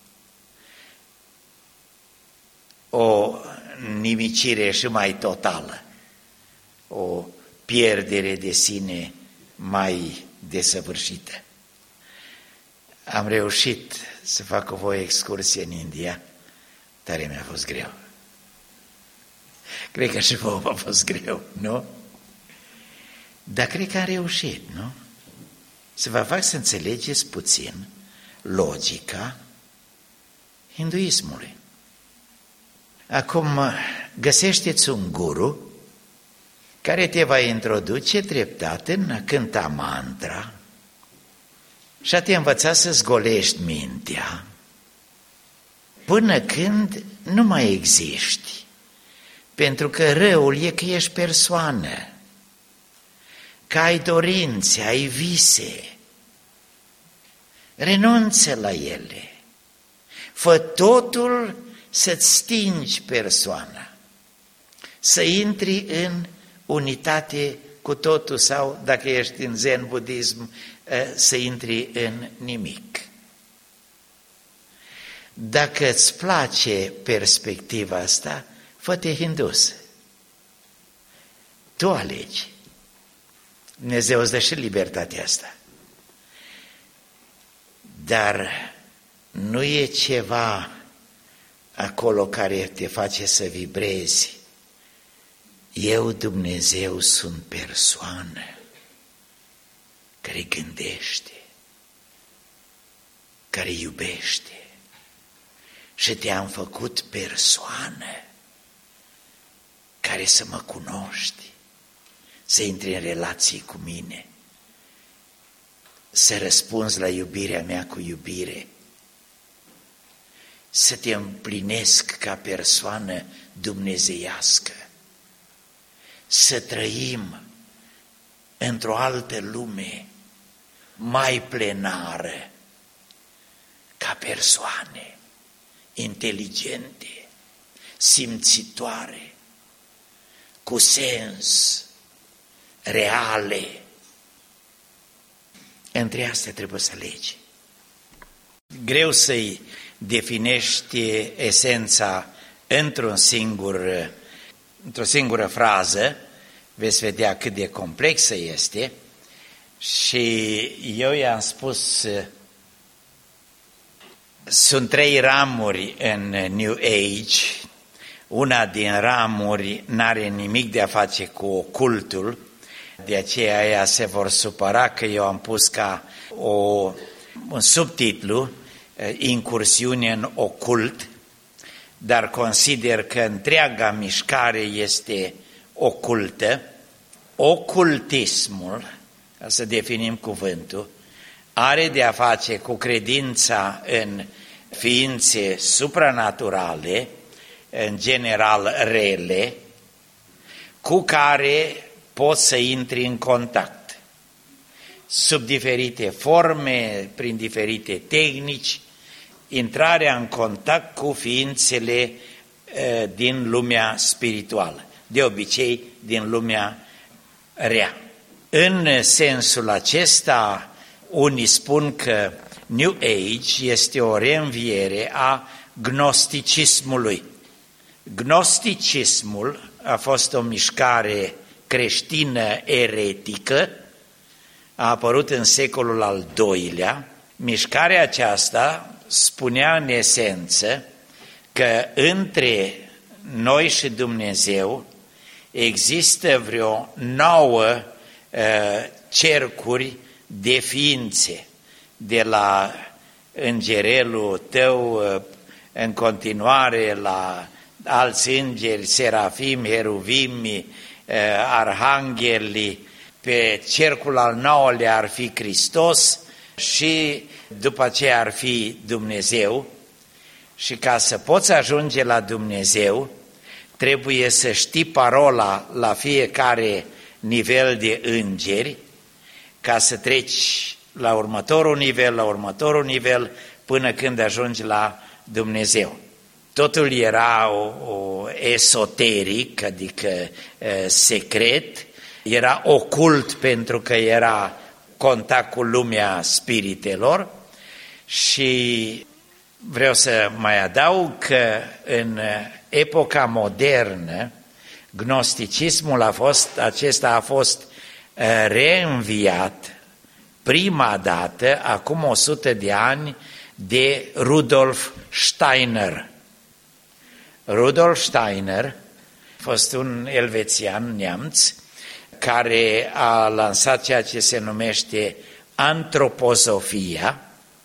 Speaker 1: O nimicire și mai totală, o pierdere de sine mai desăvârșită. Am reușit să fac cu voi excursie în India, tare mi-a fost greu. Cred că și vouă a fost greu, nu? Dar cred că am reușit, nu? să vă fac să înțelegeți puțin logica hinduismului. Acum găsește-ți un guru care te va introduce treptat în a cânta mantra și a te învăța să-ți golești mintea până când nu mai existi. Pentru că răul e că ești persoană, că ai dorințe, ai vise. Renunță la ele. Fă totul să-ți stingi persoana, să intri în unitate cu totul sau, dacă ești în zen budism, să intri în nimic. Dacă îți place perspectiva asta, fă-te hindus. Tu alegi. Dumnezeu îți dă și libertatea asta. Dar nu e ceva acolo care te face să vibrezi. Eu, Dumnezeu, sunt persoană care gândește, care iubește și te-am făcut persoană care să mă cunoști, să intri în relații cu mine, să răspunzi la iubirea mea cu iubire, să te împlinesc ca persoană dumnezeiască, să trăim într-o altă lume mai plenară, ca persoane inteligente, simțitoare, cu sens, reale. Între astea trebuie să alegi. Greu să-i definești esența într-un singur, într-o singură frază, veți vedea cât de complexă este. Și eu i-am spus, sunt trei ramuri în New Age. Una din ramuri n-are nimic de a face cu ocultul, de aceea ea se vor supăra că eu am pus ca o, un subtitlu, incursiune în ocult, dar consider că întreaga mișcare este ocultă. Ocultismul, ca să definim cuvântul, are de a face cu credința în ființe supranaturale, în general rele, cu care poți să intri în contact, sub diferite forme, prin diferite tehnici, intrarea în contact cu ființele din lumea spirituală, de obicei din lumea rea. În sensul acesta, unii spun că New Age este o reînviere a gnosticismului. Gnosticismul a fost o mișcare creștină eretică, a apărut în secolul al doilea. Mișcarea aceasta spunea în esență că între noi și Dumnezeu există vreo nouă uh, cercuri de ființe, de la îngerelul tău uh, în continuare la alți îngeri, serafimi, heruvimi, uh, arhangheli, pe cercul al nouălea ar fi Hristos și după aceea ar fi Dumnezeu. Și ca să poți ajunge la Dumnezeu, trebuie să știi parola la fiecare nivel de îngeri, ca să treci la următorul nivel, la următorul nivel, până când ajungi la Dumnezeu. Totul era o, o esoteric, adică e, secret, era ocult pentru că era contact cu lumea spiritelor. Și vreau să mai adaug că în epoca modernă, gnosticismul a fost, acesta a fost reînviat prima dată, acum o sută de ani, de Rudolf Steiner. Rudolf Steiner a fost un elvețian neamț care a lansat ceea ce se numește antropozofia,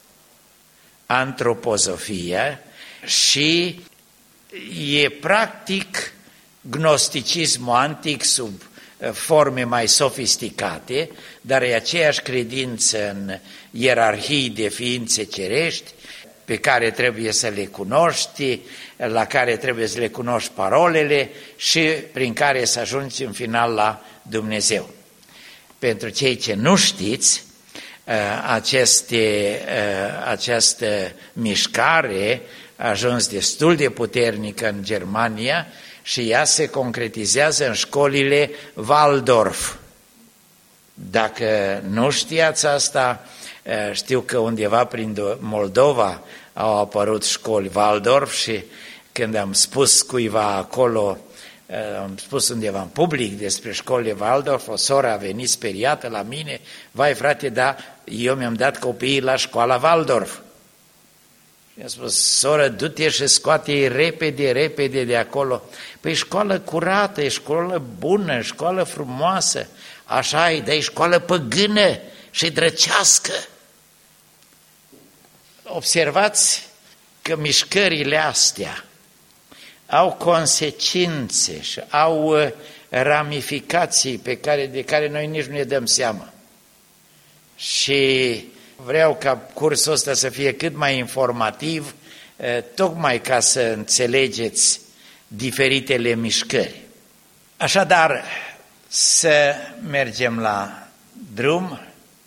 Speaker 1: antropozofia și e practic gnosticismul antic sub forme mai sofisticate, dar e aceeași credință în ierarhii de ființe cerești pe care trebuie să le cunoști, la care trebuie să le cunoști parolele și prin care să ajungi în final la Dumnezeu. Pentru cei ce nu știți, aceste, această mișcare a ajuns destul de puternică în Germania și ea se concretizează în școlile Waldorf. Dacă nu știați asta, știu că undeva prin Moldova au apărut școli Waldorf și când am spus cuiva acolo, am spus undeva în public despre școlile Waldorf, o soră a venit speriată la mine, vai frate, da, eu mi-am dat copiii la școala Waldorf. Și am spus, soră, du-te și scoate-i repede, repede de acolo. Păi școală curată, e școală bună, școală frumoasă, așa e, dar e școală păgână și drăcească. Observați că mișcările astea au consecințe și au ramificații pe care, de care noi nici nu ne dăm seama. Și vreau ca cursul ăsta să fie cât mai informativ, tocmai ca să înțelegeți diferitele mișcări. Așadar, să mergem la drum.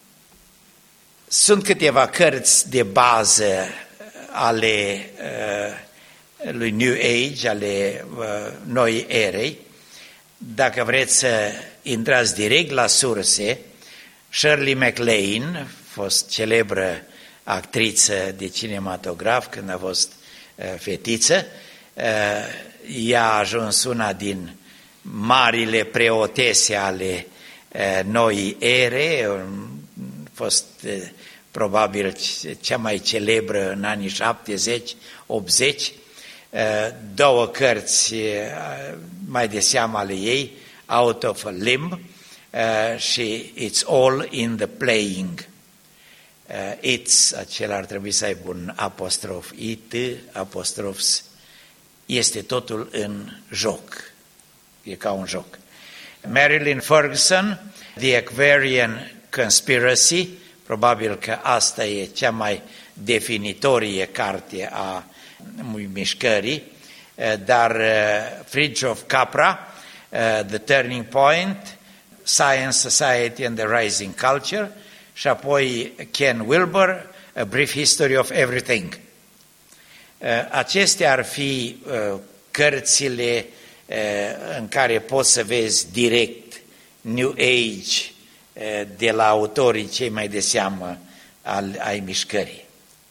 Speaker 1: Sunt câteva cărți de bază ale uh, lui New Age, ale uh, noi erei. Dacă vreți să intrați direct la surse, Shirley MacLaine, fost celebră actriță de cinematograf când a fost uh, fetiță, uh, ea a ajuns una din marile preotese ale uh, noii ere, a fost uh, probabil cea mai celebră în anii șaptezeci optzeci, două cărți mai de seamă ale ei, Out of a Limb și It's All in the Playing. It's, acela ar trebui să aibă un apostrof, it, apostrofs, este totul în joc, e ca un joc. Marilyn Ferguson, The Aquarian Conspiracy, probabil că asta e cea mai definitorie carte a mișcării, dar Fritjof Capra, The Turning Point, Science, Society and the Rising Culture, și apoi Ken Wilber, A Brief History of Everything. Acestea ar fi cărțile în care poți să vezi direct New Age de la autorii cei mai de seamă al, ai mișcării.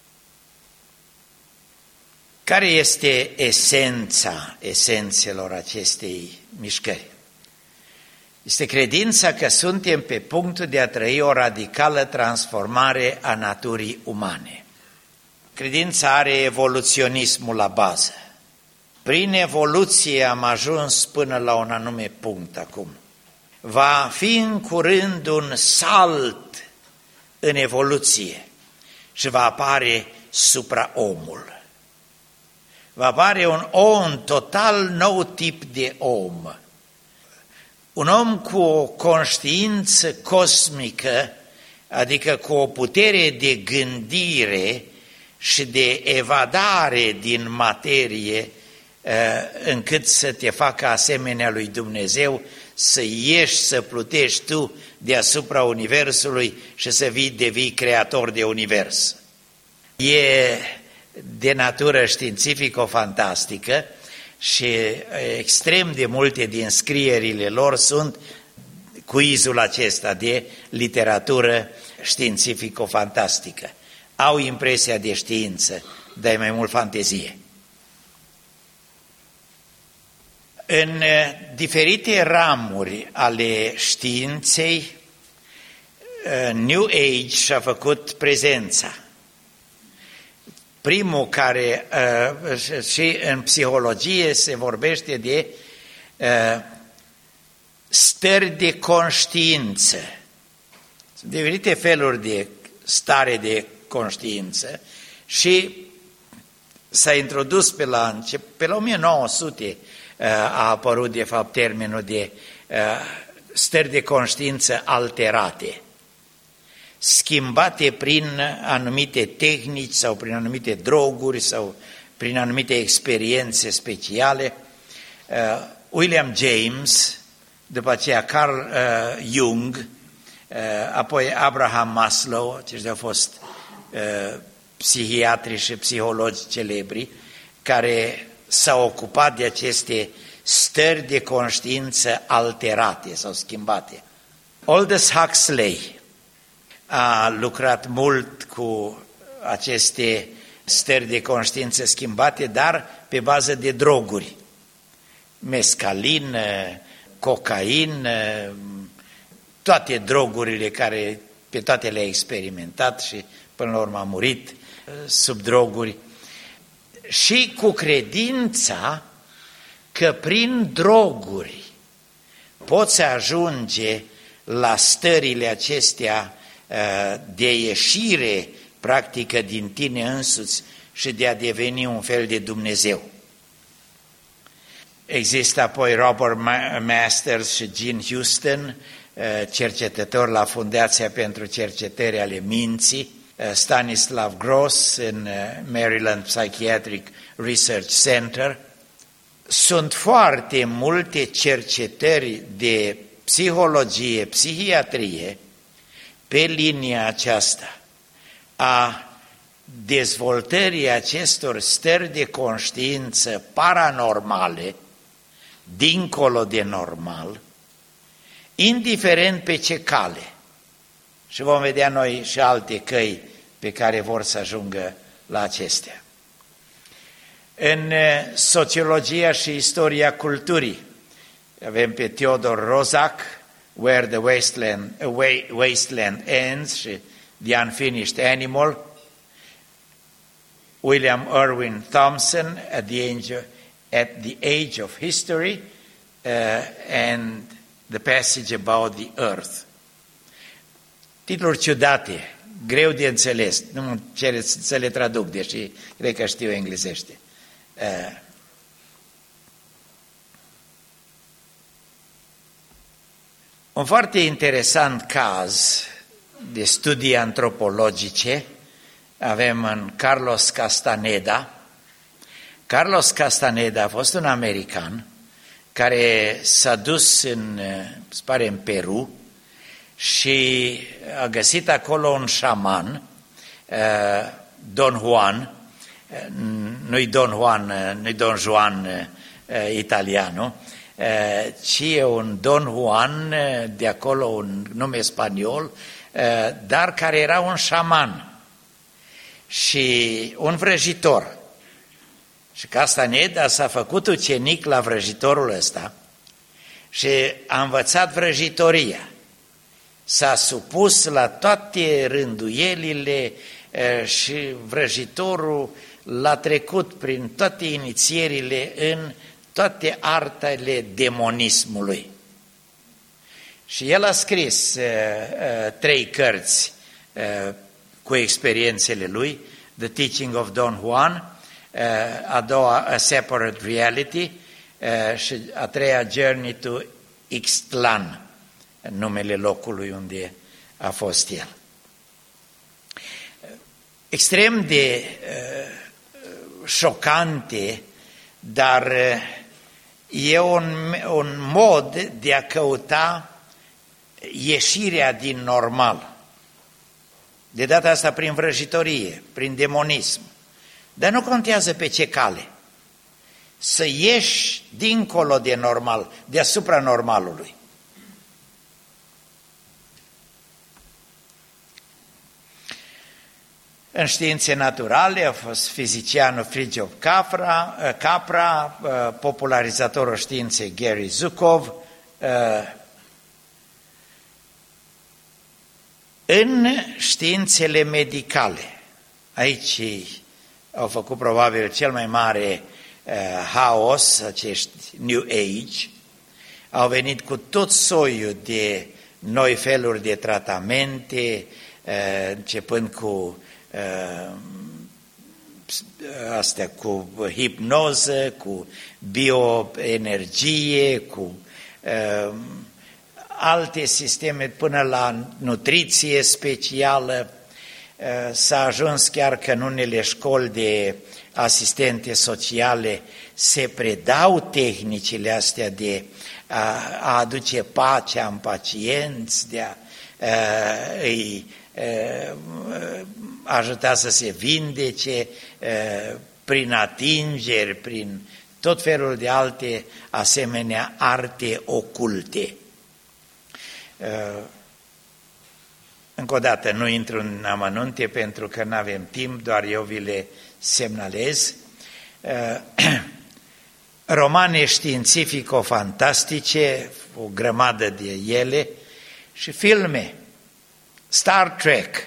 Speaker 1: Care este esența esențelor acestei mișcări? Este credința că suntem pe punctul de a trăi o radicală transformare a naturii umane. Credința are evoluționismul la bază. Prin evoluție am ajuns până la un anume punct acum. Va fi în curând un salt în evoluție și va apare supraomul. Va apare un om total nou tip de om. Un om cu o conștiință cosmică, adică cu o putere de gândire și de evadare din materie, încât să te facă asemenea lui Dumnezeu, să ieși, să plutești tu deasupra universului și să vii, devii creator de univers. E de natură științifico-fantastică și extrem de multe din scrierile lor sunt cuizul acesta de literatură științifico-fantastică. Au impresia de știință, dar e mai mult fantezie. În diferite ramuri ale științei, New Age și-a făcut prezența. Primul care, și în psihologie se vorbește de stări de conștiință. Sunt diferite feluri de stare de conștiință și s-a introdus pe la, pe la o mie nouă sute a apărut de fapt termenul de stări de conștiință alterate, schimbate prin anumite tehnici sau prin anumite droguri sau prin anumite experiențe speciale. William James, după aceea Carl Jung, apoi Abraham Maslow, aceștia au fost psihiatri și psihologi celebri care s-au ocupat de aceste stări de conștiință alterate sau schimbate. Aldous Huxley a lucrat mult cu aceste stări de conștiință schimbate, dar pe bază de droguri. Mescalin, cocain, toate drogurile care pe toate le-a experimentat și până la urmă a murit sub droguri. Și cu credința că prin droguri poți ajunge la stările acestea de ieșire practică din tine însuți și de a deveni un fel de Dumnezeu. Există apoi Robert Masters și Gene Houston, cercetători la Fundația pentru Cercetări ale Minții, Stanislav Gross în Maryland Psychiatric Research Center. Sunt foarte multe cercetări de psihologie, psihiatrie pe linia aceasta a dezvoltării acestor stări de conștiință paranormale, dincolo de normal, indiferent pe ce cale. Și vom vedea noi și alte căi pe care vor să ajungă la acestea. În sociologia și istoria culturii avem pe Theodor Rozak, Where the Wasteland, Wasteland Ends și The Unfinished Animal, William Irwin Thompson, At the Age of, at the age of History, uh, and The Passage About the Earth. Titluri ciudate, greu de înțeles, nu mă cereți să le traduc, deși cred că știu englezește. Uh, un foarte interesant caz de studii antropologice avem în Carlos Castaneda. Carlos Castaneda a fost un american care s-a dus în, se pare, în Peru și a găsit acolo un șaman, Don Juan, nu-i Don Juan, nu-i Don Juan italiano, ci e un Don Juan de acolo, un nume spaniol, dar care era un șaman și un vrăjitor. Și Castaneda s-a făcut ucenic la vrăjitorul ăsta și a învățat vrăjitoria. S-a supus la toate rânduielile și vrăjitorul l-a trecut prin toate inițierile în toate artele demonismului. Și el a scris uh, uh, trei cărți uh, cu experiențele lui, The Teaching of Don Juan, uh, a doua A Separate Reality uh, și a treia Journey to Ixtlan, numele locului unde a fost el. Extrem de uh, șocante, dar uh, e un, un mod de a căuta ieșirea din normal. De data asta prin vrăjitorie, prin demonism. Dar nu contează pe ce cale. Să ieși dincolo de normal, deasupra normalului. În științe naturale a fost fizicianul Fritjof Capra, Capra, popularizatorul științei Gary Zukov. În științele medicale, aici au făcut probabil cel mai mare haos, acești New Age, au venit cu tot soiul de noi feluri de tratamente, începând cu astea, cu hipnoză, cu bioenergie, cu alte sisteme, până la nutriție specială. S-a ajuns chiar că în unele școli de asistente sociale se predau tehnicile astea de a, a aduce pacea în pacienți, de a, a îi a, ajuta să se vindece a, prin atingeri, prin tot felul de alte asemenea arte oculte. A, Încă o dată, nu intru în amănunte pentru că nu avem timp, doar eu vi le semnalez. Romane științifico-fantastice, o grămadă de ele, și filme. Star Trek.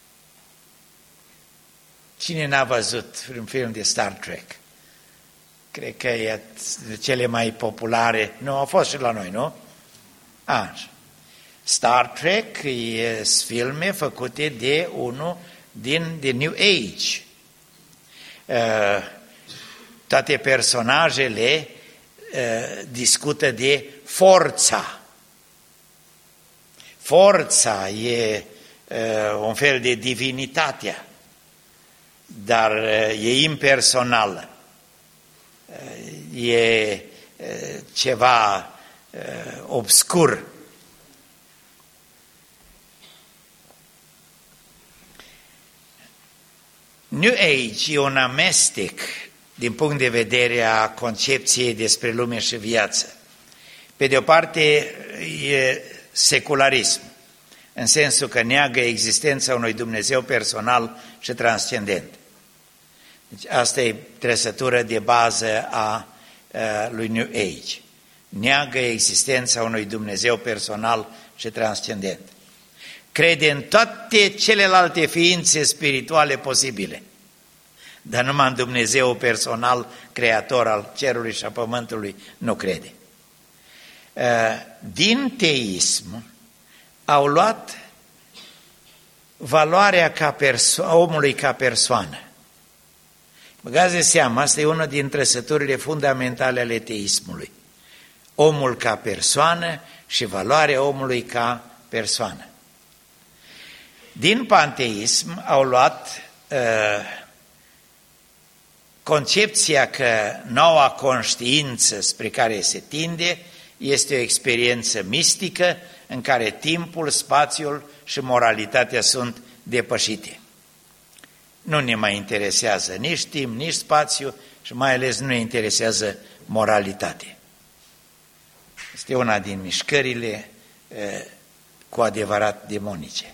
Speaker 1: Cine n-a văzut un film de Star Trek? Cred că e cele mai populare. Nu, au fost și la noi, nu? Așa. Star Trek e filme făcute de unul din The New Age. Uh, toate personajele uh, discută de forța. Forța e uh, un fel de divinitatea, dar uh, e impersonală. Uh, e uh, ceva uh, obscur. New Age e un amestec din punct de vedere a concepției despre lume și viață. Pe de o parte e secularism, în sensul că neagă existența unui Dumnezeu personal și transcendent. Deci asta e trăsătură de bază a, a lui New Age. Neagă existența unui Dumnezeu personal și transcendent. Crede în toate celelalte ființe spirituale posibile, dar numai în Dumnezeu personal, creator al cerului și a pământului, nu crede. Din teism au luat valoarea ca perso- omului ca persoană. Băgați de seama, asta e una din trăsăturile fundamentale ale teismului. Omul ca persoană și valoarea omului ca persoană. Din panteism au luat uh, concepția că noua conștiință spre care se tinde este o experiență mistică în care timpul, spațiul și moralitatea sunt depășite. Nu ne mai interesează nici timp, nici spațiu și mai ales nu ne interesează moralitatea. Este una din mișcările uh, cu adevărat demonice.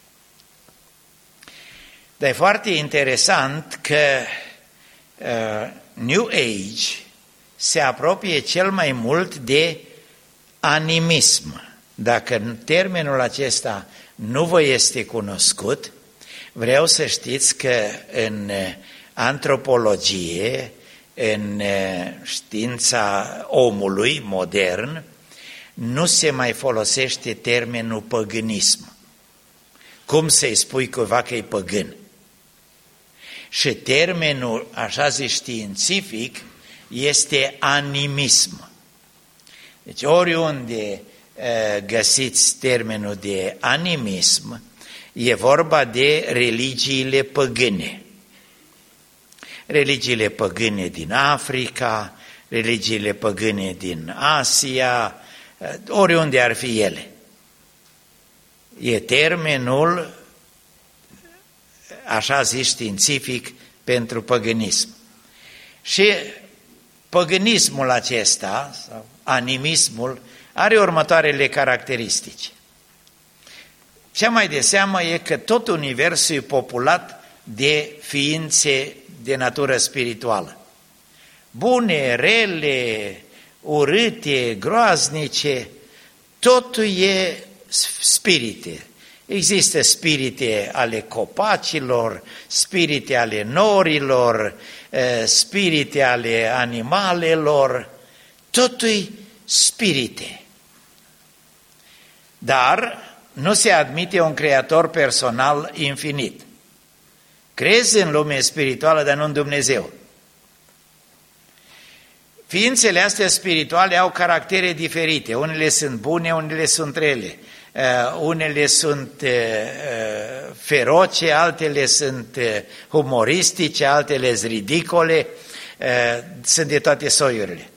Speaker 1: Dar e foarte interesant că uh, New Age se apropie cel mai mult de animism. Dacă termenul acesta nu vă este cunoscut, vreau să știți că în antropologie, în știința omului modern, nu se mai folosește termenul păgânism. Cum să-i spui cuiva că e păgân? Și termenul, așa zis științific, este animism. Deci oriunde găsiți termenul de animism, e vorba de religiile păgâne. Religiile păgâne din Africa, religiile păgâne din Asia, oriunde ar fi ele. E termenul, așa zis științific, pentru păgânism. Și păgânismul acesta, sau animismul, are următoarele caracteristici. Cea mai de seamă e că tot universul e populat de ființe de natură spirituală. Bune, rele, urâte, groaznice, totul e spirite. Există spirite ale copacilor, spirite ale norilor, spirite ale animalelor, totul e spirite. Dar nu se admite un creator personal infinit. Crezi în lume spirituală, dar nu în Dumnezeu. Ființele astea spirituale au caractere diferite. Unele sunt bune, unele sunt rele. Unele sunt feroce, altele sunt humoristice, altele sunt ridicole, sunt de toate soiurile.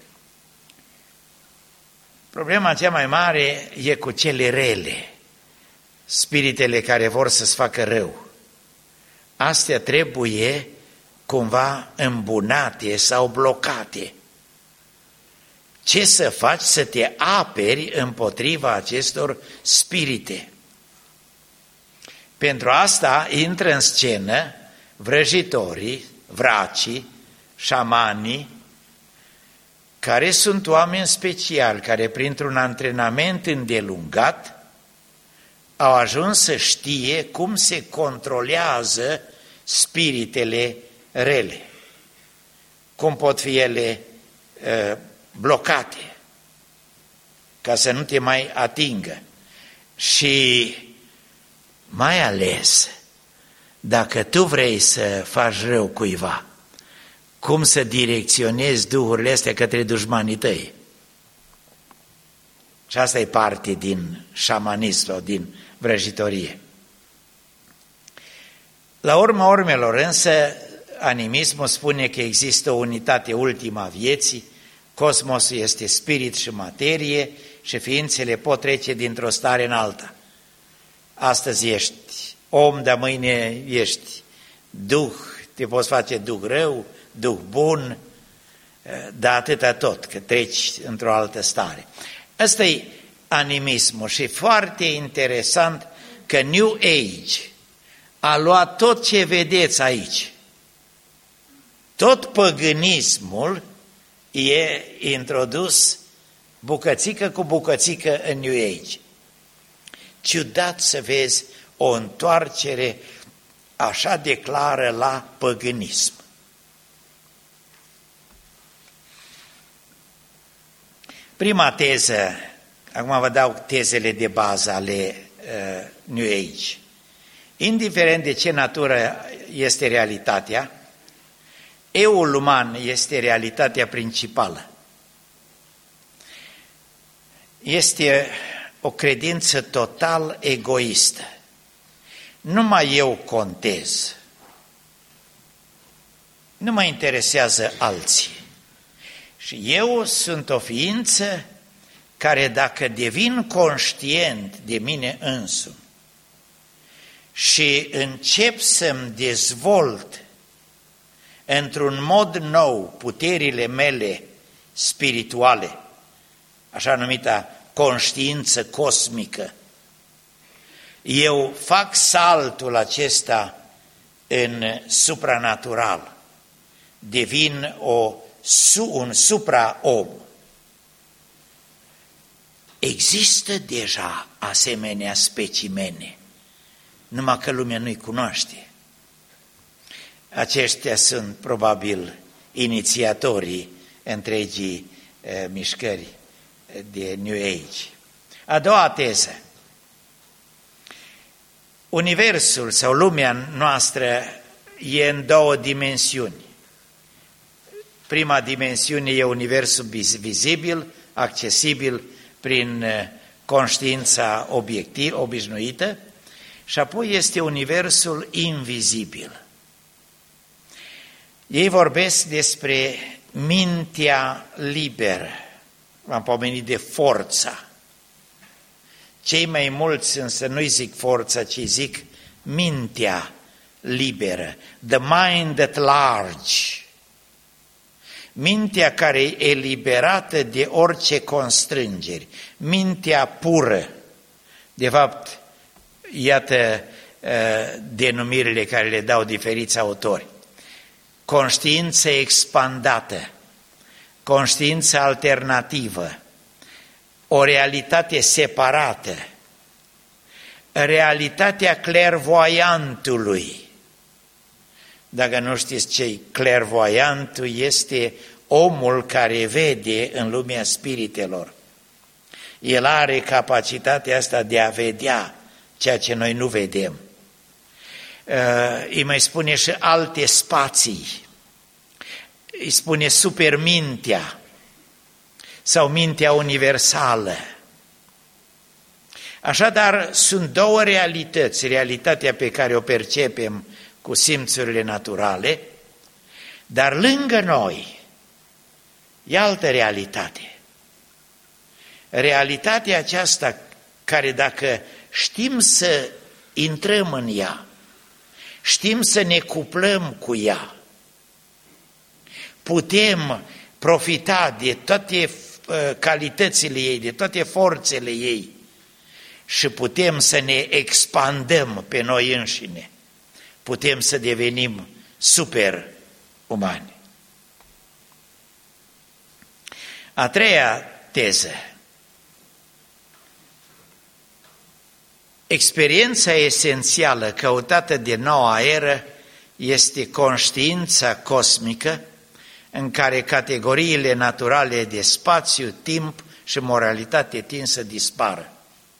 Speaker 1: Problema cea mai mare e cu cele rele, spiritele care vor să-ți facă rău. Astea trebuie cumva îmbunate sau blocate. Ce să faci? Să te aperi împotriva acestor spirite. Pentru asta intră în scenă vrăjitorii, vracii, șamanii, care sunt oameni speciali, care printr-un antrenament îndelungat au ajuns să știe cum se controlează spiritele rele, cum pot fi ele uh, blocate, ca să nu te mai atingă. Și mai ales, dacă tu vrei să faci rău cuiva, cum să direcționezi duhurile astea către dușmanii tăi. Și asta e parte din șamanism sau din vrăjitorie. La urma urmelor însă, animismul spune că există o unitate ultimă a vieții, cosmosul este spirit și materie și ființele pot trece dintr-o stare în alta. Astăzi ești om, dar mâine ești duh, te poți face duh rău, duh bun, dar atâta tot, că treci într-o altă stare. Ăsta e animismul și foarte interesant că New Age a luat tot ce vedeți aici. Tot păgânismul e introdus bucățică cu bucățică în New Age. Ciudat să vezi o întoarcere așa de clară la păgânism. Prima teză, acum vă dau tezele de bază ale uh, New Age. Indiferent de ce natură este realitatea, eul uman este realitatea principală. Este o credință total egoistă. Numai eu contez. Nu mă interesează alții. Și eu sunt o ființă care dacă devin conștient de mine însumi și încep să-mi dezvolt într-un mod nou puterile mele spirituale, așa numita conștiință cosmică, eu fac saltul acesta în supranatural, devin o, un supra-om. Există deja asemenea specimene, numai că lumea nu-i cunoaște. Aceștia sunt probabil inițiatorii întregii eh, mișcări de New Age. A doua teză. Universul sau lumea noastră e în două dimensiuni. Prima dimensiune e universul vizibil, accesibil prin conștiința obiectiv, obișnuită, și apoi este universul invizibil. Ei vorbesc despre mintea liberă. V-am pomenit de forța. Cei mai mulți însă nu-i zic forța, ci zic mintea liberă. The mind at large. Mintea care e eliberată de orice constrângeri. Mintea pură. De fapt, iată denumirile care le dau diferiți autori. Conștiință expandată, conștiință alternativă, o realitate separată, realitatea clairvoyantului. Dacă nu știți ce-i clairvoyantul, este omul care vede în lumea spiritelor. El are capacitatea asta de a vedea ceea ce noi nu vedem. Îi mai spune și alte spații. Îi spune supermintea sau mintea universală. Așadar, sunt două realități. Realitatea pe care o percepem cu simțurile naturale, dar lângă noi e altă realitate. Realitatea aceasta care, dacă știm să intrăm în ea, știm să ne cuplăm cu ea, putem profita de toate calitățile ei, de toate forțele ei și putem să ne expandăm pe noi înșine, putem să devenim super umani. A treia teză. Experiența esențială căutată de noua eră este conștiința cosmică în care categoriile naturale de spațiu, timp și moralitate tind să dispară.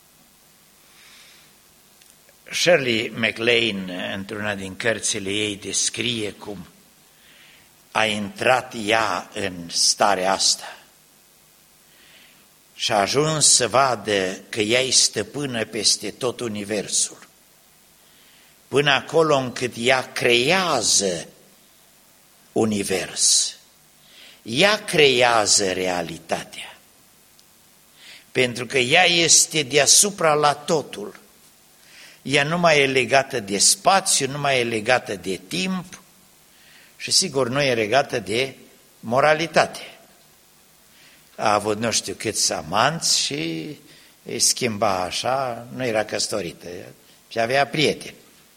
Speaker 1: Shirley MacLaine, într-una din cărțile ei, descrie cum a intrat ea în starea asta și a ajuns să vadă că ea e stăpână peste tot universul, până acolo încât ea creează univers. Ea creează realitatea, pentru că ea este deasupra la totul. Ea nu mai e legată de spațiu, nu mai e legată de timp și sigur nu e legată de moralitate. A avut nu știu câți amanți și îi schimba așa, nu era căsătorită și avea prieteni.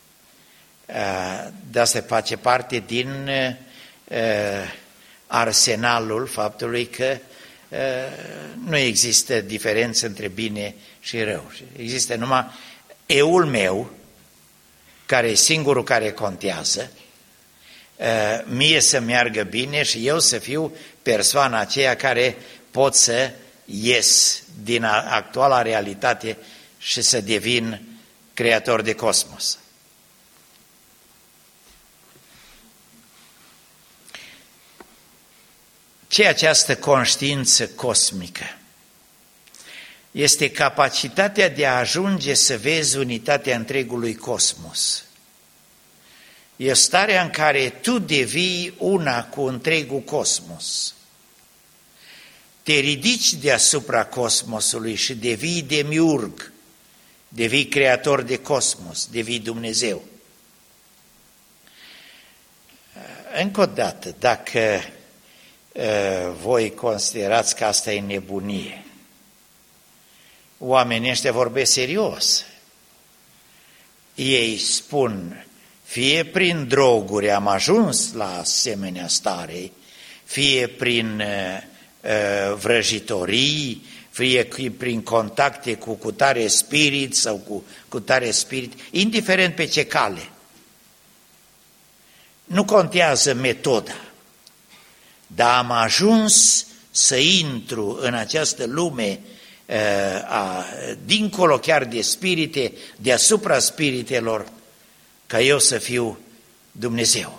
Speaker 1: De asta face parte din arsenalul faptului că nu există diferență între bine și rău. Există numai eul meu, care e singurul care contează, mie să meargă bine și eu să fiu persoana aceea care pot să ies din actuala realitate și să devin creator de cosmos. Ce această conștiință cosmică? Este capacitatea de a ajunge să vezi unitatea întregului cosmos. E starea în care tu devii una cu întregul cosmos. Te ridici deasupra cosmosului și devii demiurg, devii creator de cosmos, devii Dumnezeu. Încă o dată, dacă uh, voi considerați că asta e nebunie, oamenii ăștia vorbesc serios. Ei spun, fie prin droguri am ajuns la asemenea stare, fie prin uh, vrăjitorii, fie prin contacte cu cutare spirit sau cu cutare spirit, indiferent pe ce cale. Nu contează metoda, dar am ajuns să intru în această lume a, dincolo chiar de spirite, deasupra spiritelor, ca eu să fiu Dumnezeu.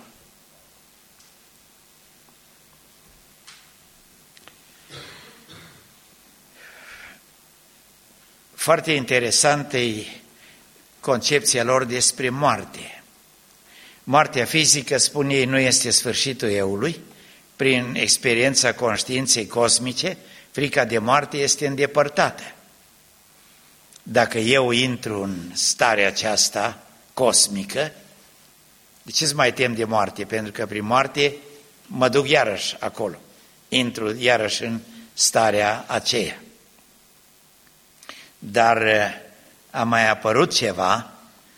Speaker 1: Foarte interesantă e concepția lor despre moarte. Moartea fizică, spun ei, nu este sfârșitul eului. Prin experiența conștiinței cosmice, frica de moarte este îndepărtată. Dacă eu intru în starea aceasta cosmică, de ce îți mai tem de moarte? Pentru că prin moarte mă duc iarăși acolo. Intru iarăși în starea aceea. Dar a mai apărut ceva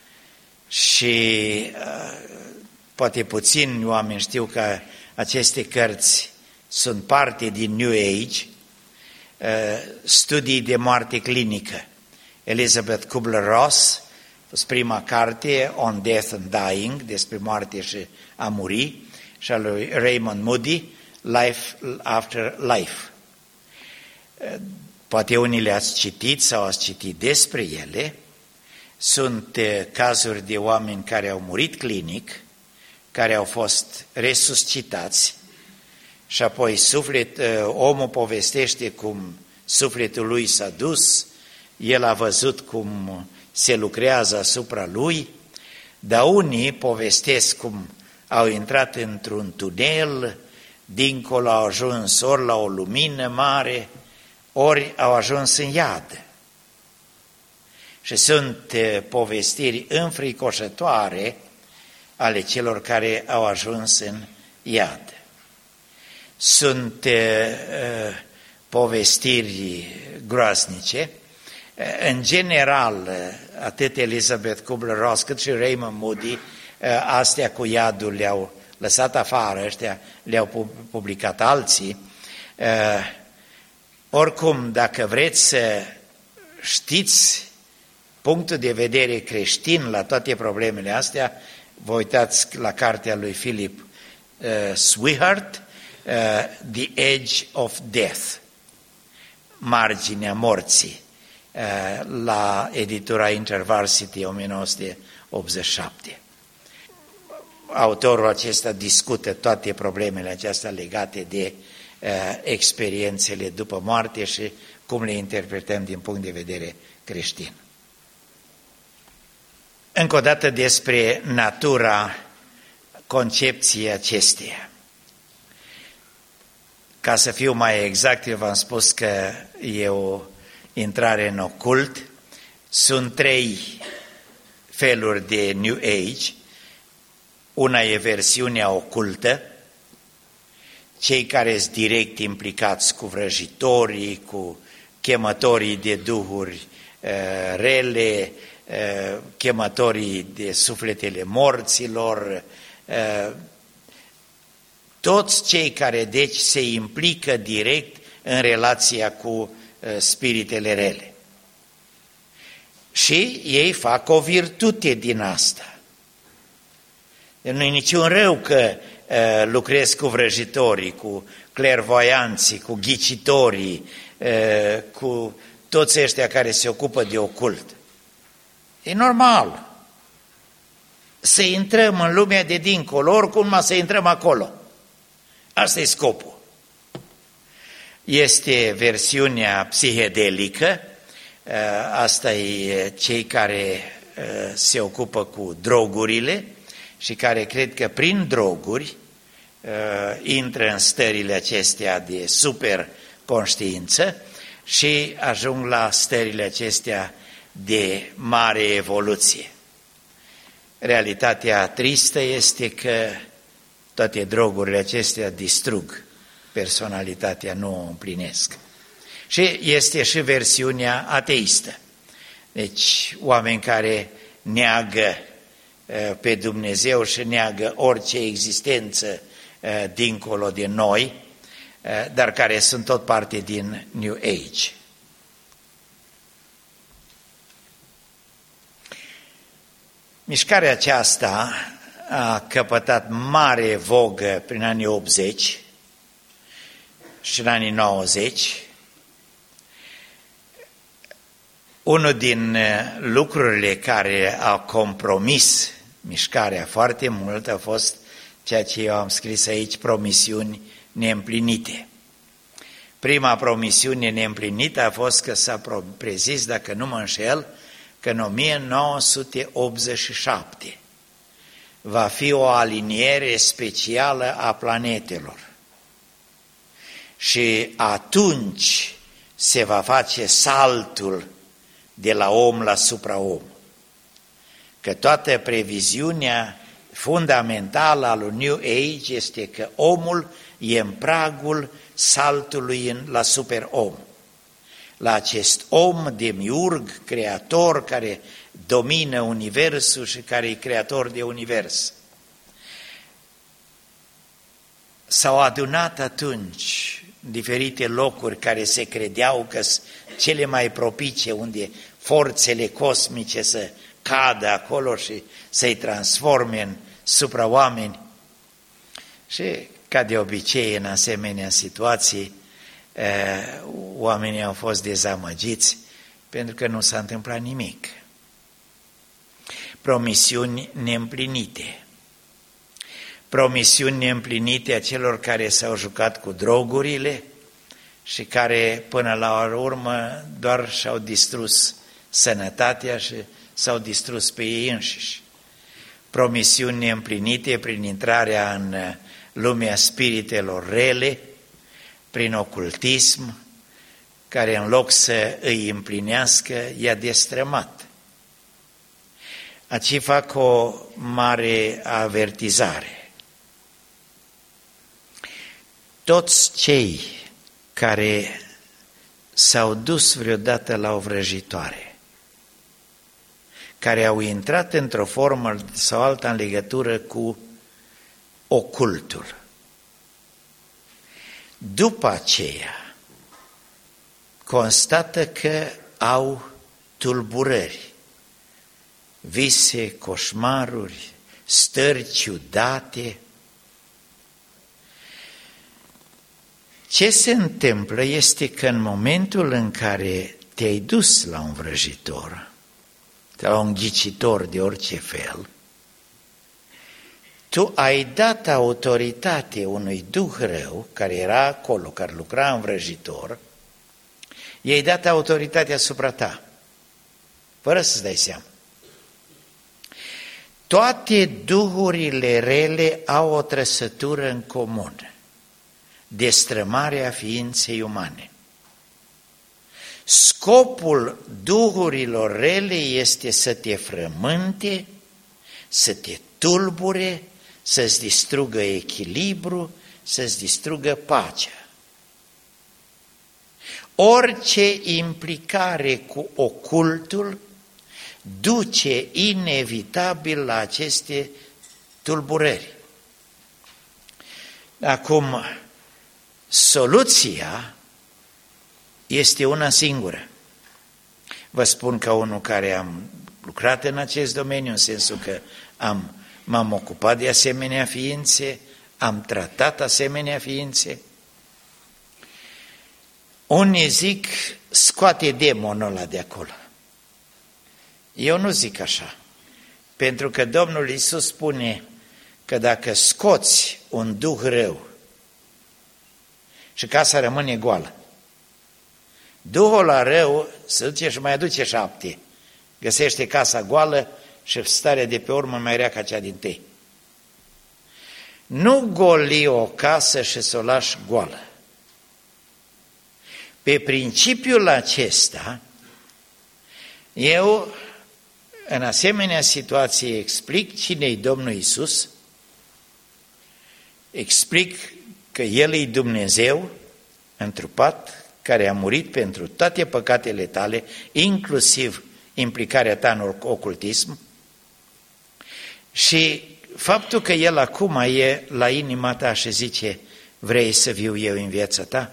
Speaker 1: și poate puțini oameni știu că aceste cărți sunt parte din New Age, studii de moarte clinică. Elizabeth Kubler-Ross, prima carte, On Death and Dying, despre moarte și a muri, și a lui Raymond Moody, Life After Life. Poate unii le-ați citit sau ați citit despre ele. Sunt cazuri de oameni care au murit clinic, care au fost resuscitați și apoi suflet, omul povestește cum sufletul lui s-a dus, el a văzut cum se lucrează asupra lui, dar unii povestesc cum au intrat într-un tunel, dincolo au ajuns ori la o lumină mare, ori au ajuns în iad. Și sunt povestiri înfricoșătoare ale celor care au ajuns în iad. Sunt uh, povestiri groaznice. În general, atât Elizabeth Kubler-Ross cât și Raymond Moody, astea cu iadul le-au lăsat afară, ăștia le-au publicat alții. Oricum, dacă vreți să știți punctul de vedere creștin la toate problemele astea, vă uitați la cartea lui Philip uh, Swihart, uh, The Edge of Death, Marginea morții, uh, la editura InterVarsity o mie nouă sute optzeci și șapte. Autorul acesta discută toate problemele acestea legate de uh, experiențele după moarte și cum le interpretăm din punct de vedere creștin. Încă o dată despre natura concepției acesteia. Ca să fiu mai exact, eu v-am spus că e o intrare în ocult. Sunt trei feluri de New Age. Una e versiunea ocultă, cei care sunt direct implicați cu vrăjitorii, cu chemătorii de duhuri uh, rele, uh, chemătorii de sufletele morților, uh, toți cei care deci se implică direct în relația cu uh, spiritele rele. Și ei fac o virtute din asta. Nu e niciun rău că uh, lucrez cu vrăjitorii, cu clairvoyanții, cu ghicitorii, uh, cu toți ăștia care se ocupă de ocult. E normal să intrăm în lumea de dincolo, oricum să intrăm acolo. Asta e scopul. Este versiunea psihedelică, uh, asta e cei care uh, se ocupă cu drogurile, și care cred că prin droguri uh, intră în stările acestea de superconștiință și ajung la stările acestea de mare evoluție. Realitatea tristă este că toate drogurile acestea distrug personalitatea, nu o împlinesc. Și este și versiunea ateistă. Deci oameni care neagă pe Dumnezeu și neagă orice existență dincolo de noi, dar care sunt tot parte din New Age. Mișcarea aceasta a căpătat mare vogă prin anii optzeci și în anii nouăzeci. Unul din lucrurile care a compromis mișcarea foarte mult a fost ceea ce eu am scris aici, promisiuni neîmplinite. Prima promisiune neîmplinită a fost că s-a prezis, dacă nu mă înșel, că în o mie nouă sute optzeci și șapte va fi o aliniere specială a planetelor. Și atunci se va face saltul de la om la supraom. Că toată previziunea fundamentală a lui New Age este că omul e în pragul saltului la superom. La acest om demiurg, creator, care domină universul și care e creator de univers. S-au adunat atunci diferite locuri care se credeau că sunt cele mai propice, unde forțele cosmice să cadă acolo și să-i transforme în supraoameni. Și, ca de obicei, în asemenea situații, oamenii au fost dezamăgiți pentru că nu s-a întâmplat nimic. Promisiuni neîmplinite. Promisiuni neîmplinite a celor care s-au jucat cu drogurile și care până la urmă doar și-au distrus sănătatea și s-au distrus pe ei înșiși. Promisiuni neîmplinite prin intrarea în lumea spiritelor rele, prin ocultism, care în loc să îi împlinească, i-a destrămat. Aici fac o mare avertizare. Toți cei care s-au dus vreodată la o vrăjitoare, care au intrat într-o formă sau alta în legătură cu ocultul, după aceea constată că au tulburări, vise, coșmaruri, stări ciudate. Ce se întâmplă este că în momentul în care te-ai dus la un vrăjitor, la un ghicitor de orice fel, tu ai dat autoritate unui duh rău care era acolo, care lucra în vrăjitor, i-ai dat autoritatea asupra ta, fără să-ți dai seama. Toate duhurile rele au o trăsătură în comun: destrămarea ființei umane. Scopul duhurilor rele este să te frământe, să te tulbure, să-ți distrugă echilibru, să-ți distrugă pacea. Orice implicare cu ocultul duce inevitabil la aceste tulburări. Acum, soluția este una singură. Vă spun ca unul care am lucrat în acest domeniu, în sensul că am, m-am ocupat de asemenea ființe, am tratat asemenea ființe. Unii zic, scoate demonul ăla de acolo. Eu nu zic așa, pentru că Domnul Iisus spune că dacă scoți un duh rău și casa rămâne goală, duhul ăla rău se duce și mai aduce șapte, găsește casa goală și starea de pe urmă mai rea ca cea dintâi. Nu goli o casă și să o lași goală. Pe principiul acesta, eu în asemenea situație explic cine-i Domnul Iisus, explic că El e Dumnezeu întrupat, care a murit pentru toate păcatele tale, inclusiv implicarea ta în ocultism, și faptul că El acum e la inima ta și zice, vrei să viu eu în viața ta?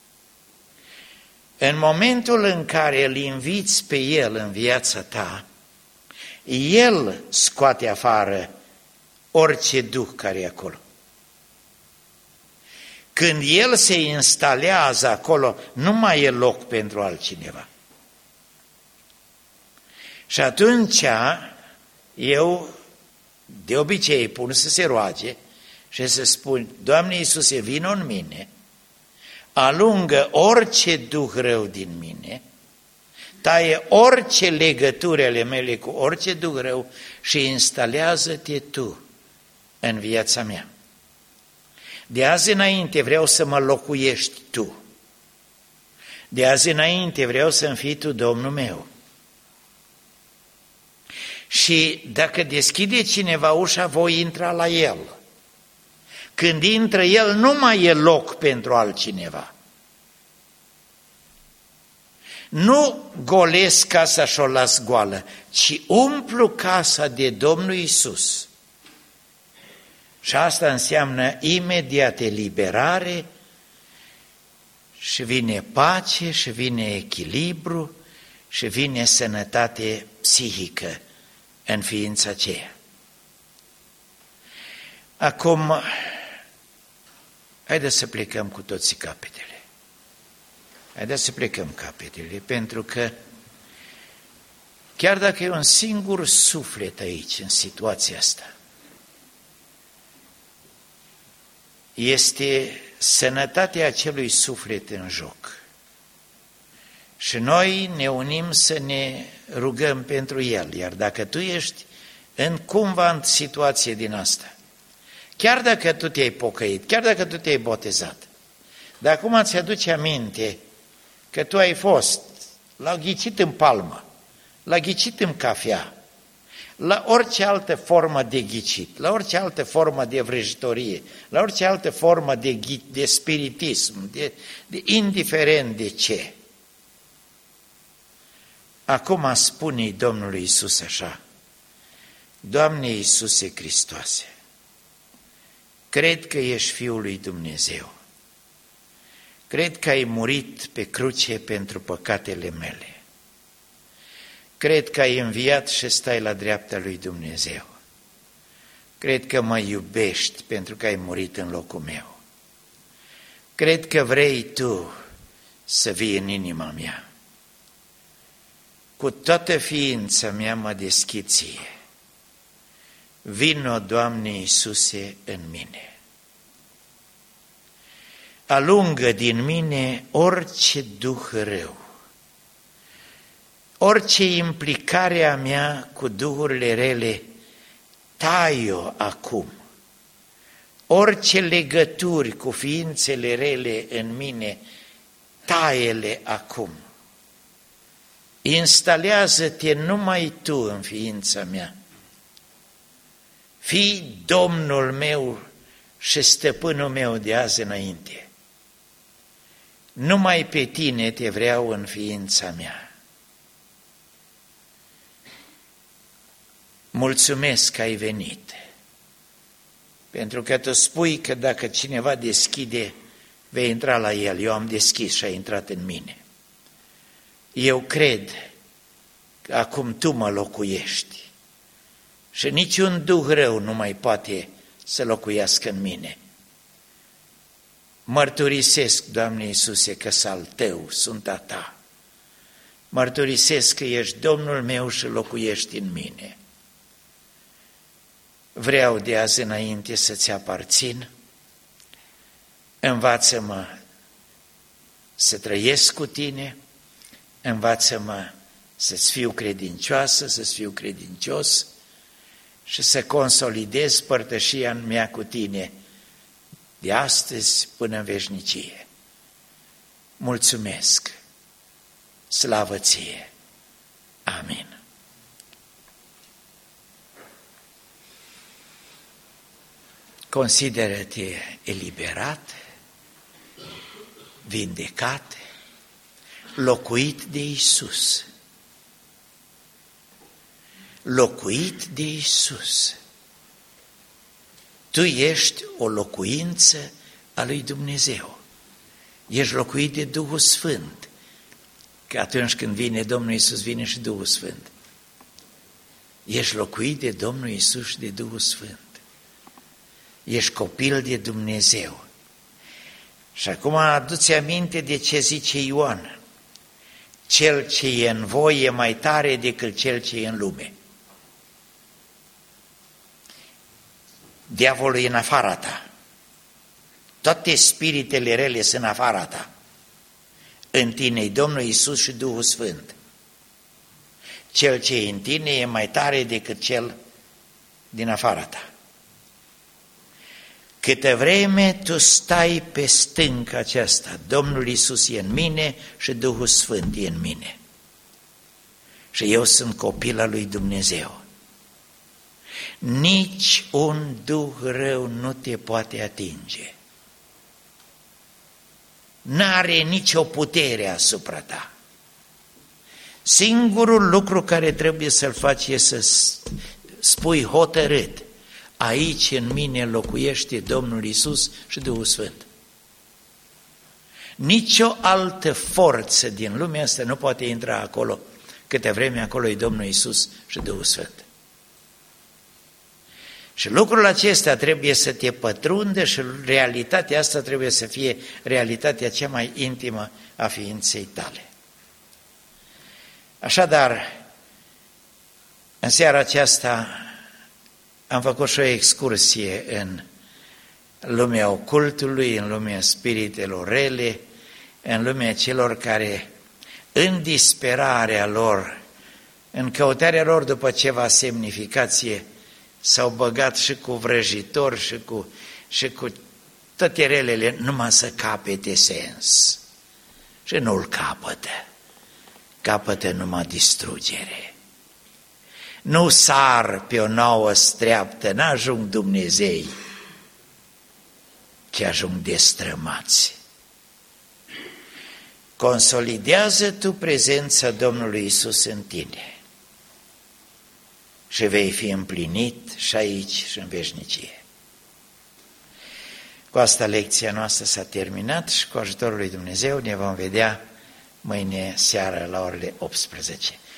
Speaker 1: În momentul în care îl inviți pe El în viața ta, El scoate afară orice duh care e acolo. Când El se instalează acolo, nu mai e loc pentru altcineva. Și atunci eu de obicei pun să se roage și să spun, Doamne Iisuse, vină în mine, alungă orice duh rău din mine, taie orice legături ale mele cu orice duh rău și instalează-te Tu în viața mea. De azi înainte vreau să mă locuiești Tu. De azi înainte vreau să-mi fii Tu Domnul meu. Și dacă deschide cineva ușa, voi intra la el. Când intră el, nu mai e loc pentru altcineva. Nu golesc casa și o las goală, ci umplu casa de Domnul Iisus. Și asta înseamnă imediat eliberare și vine pace și vine echilibru și vine sănătate psihică în ființa aceea. Acum, haideți să plecăm cu toții capetele. Haideți să plecăm capetele, pentru că chiar dacă e un singur suflet aici, în situația asta, este sănătatea acelui suflet în joc. Și noi ne unim să ne rugăm pentru el, iar dacă tu ești în cumva în situație din asta, chiar dacă tu te-ai pocăit, chiar dacă tu te-ai botezat, dar acum îți aduce aminte că tu ai fost la ghicit în palmă, la ghicit în cafea, la orice altă formă de ghicit, la orice altă formă de vrăjitorie, la orice altă formă de, ghit, de spiritism, de, de indiferent de ce. Acum spune Domnului Iisus așa: Doamne Iisuse Hristoase, cred că ești Fiul lui Dumnezeu, cred că ai murit pe cruce pentru păcatele mele, cred că ai înviat și stai la dreapta lui Dumnezeu, cred că mă iubești pentru că ai murit în locul meu, cred că vrei Tu să vii în inima mea. Cu toată ființa mea mă deschid Ție. Vino, Doamne Iisuse, în mine. Alungă din mine orice duh rău, orice implicare a mea cu duhurile rele, tai-o acum. Orice legături cu ființele rele în mine, taie-le acum. Instalează-te numai Tu în ființa mea. Fii Domnul meu și stăpânul meu de azi înainte. Numai pe Tine Te vreau în ființa mea. Mulțumesc că ai venit, pentru că Tu spui că dacă cineva deschide, vei intra la el. Eu am deschis și a intrat în mine. Eu cred că acum Tu mă locuiești și niciun duh rău nu mai poate să locuiască în mine. Mărturisesc, Doamne Iisuse, că sunt al Tău, sunt a Ta. Mărturisesc că ești Domnul meu și locuiești în mine. Vreau de azi înainte să-Ți aparțin. Învață-mă să trăiesc cu Tine, învață-mă să-ți fiu credincioasă, să-ți fiu credincios și să consolidez părtășia mea cu Tine de astăzi până în veșnicie. Mulțumesc! Slavă Ție! Amin! Consideră-te eliberat, vindecat, locuit de Iisus. Locuit de Iisus. Tu ești o locuință a lui Dumnezeu. Ești locuit de Duhul Sfânt. Că atunci când vine Domnul Iisus, vine și Duhul Sfânt. Ești locuit de Domnul Iisus și de Duhul Sfânt. Ești copil de Dumnezeu. Și acum adu-ți aminte de ce zice Ioan: cel ce e în voi e mai tare decât cel ce e în lume. Diavolul e în afara ta. Toate spiritele rele sunt în afara ta. În tine e Domnul Iisus și Duhul Sfânt. Cel ce e în tine e mai tare decât cel din afara ta. Câtă vreme tu stai pe stânca aceasta, Domnul Iisus e în mine și Duhul Sfânt e în mine. Și eu sunt copil al lui Dumnezeu. Nici un duh rău nu te poate atinge. N-are nicio putere asupra ta. Singurul lucru care trebuie să-l faci e să spui hotărât: aici în mine locuiește Domnul Iisus și Duhul Sfânt. Nici o altă forță din lumea asta nu poate intra acolo, câte vreme acolo e Domnul Iisus și Duhul Sfânt. Și lucrul acesta trebuie să te pătrundă și realitatea asta trebuie să fie realitatea cea mai intimă a ființei tale. Așadar, în seara aceasta am făcut și o excursie în lumea ocultului, în lumea spiritelor rele, în lumea celor care, în disperarea lor, în căutarea lor după ceva semnificație, s-au băgat și cu vrăjitori și cu, și cu toate relele, numai să capete sens. Și nu-l capătă. Capătă numai distrugere. Nu sar pe o nouă streaptă, n-ajung Dumnezei, ci ajung destrămați. Consolidează tu prezența Domnului Iisus în tine și vei fi împlinit și aici și în veșnicie. Cu asta lecția noastră s-a terminat și cu ajutorul lui Dumnezeu ne vom vedea mâine seară la orele optsprezece.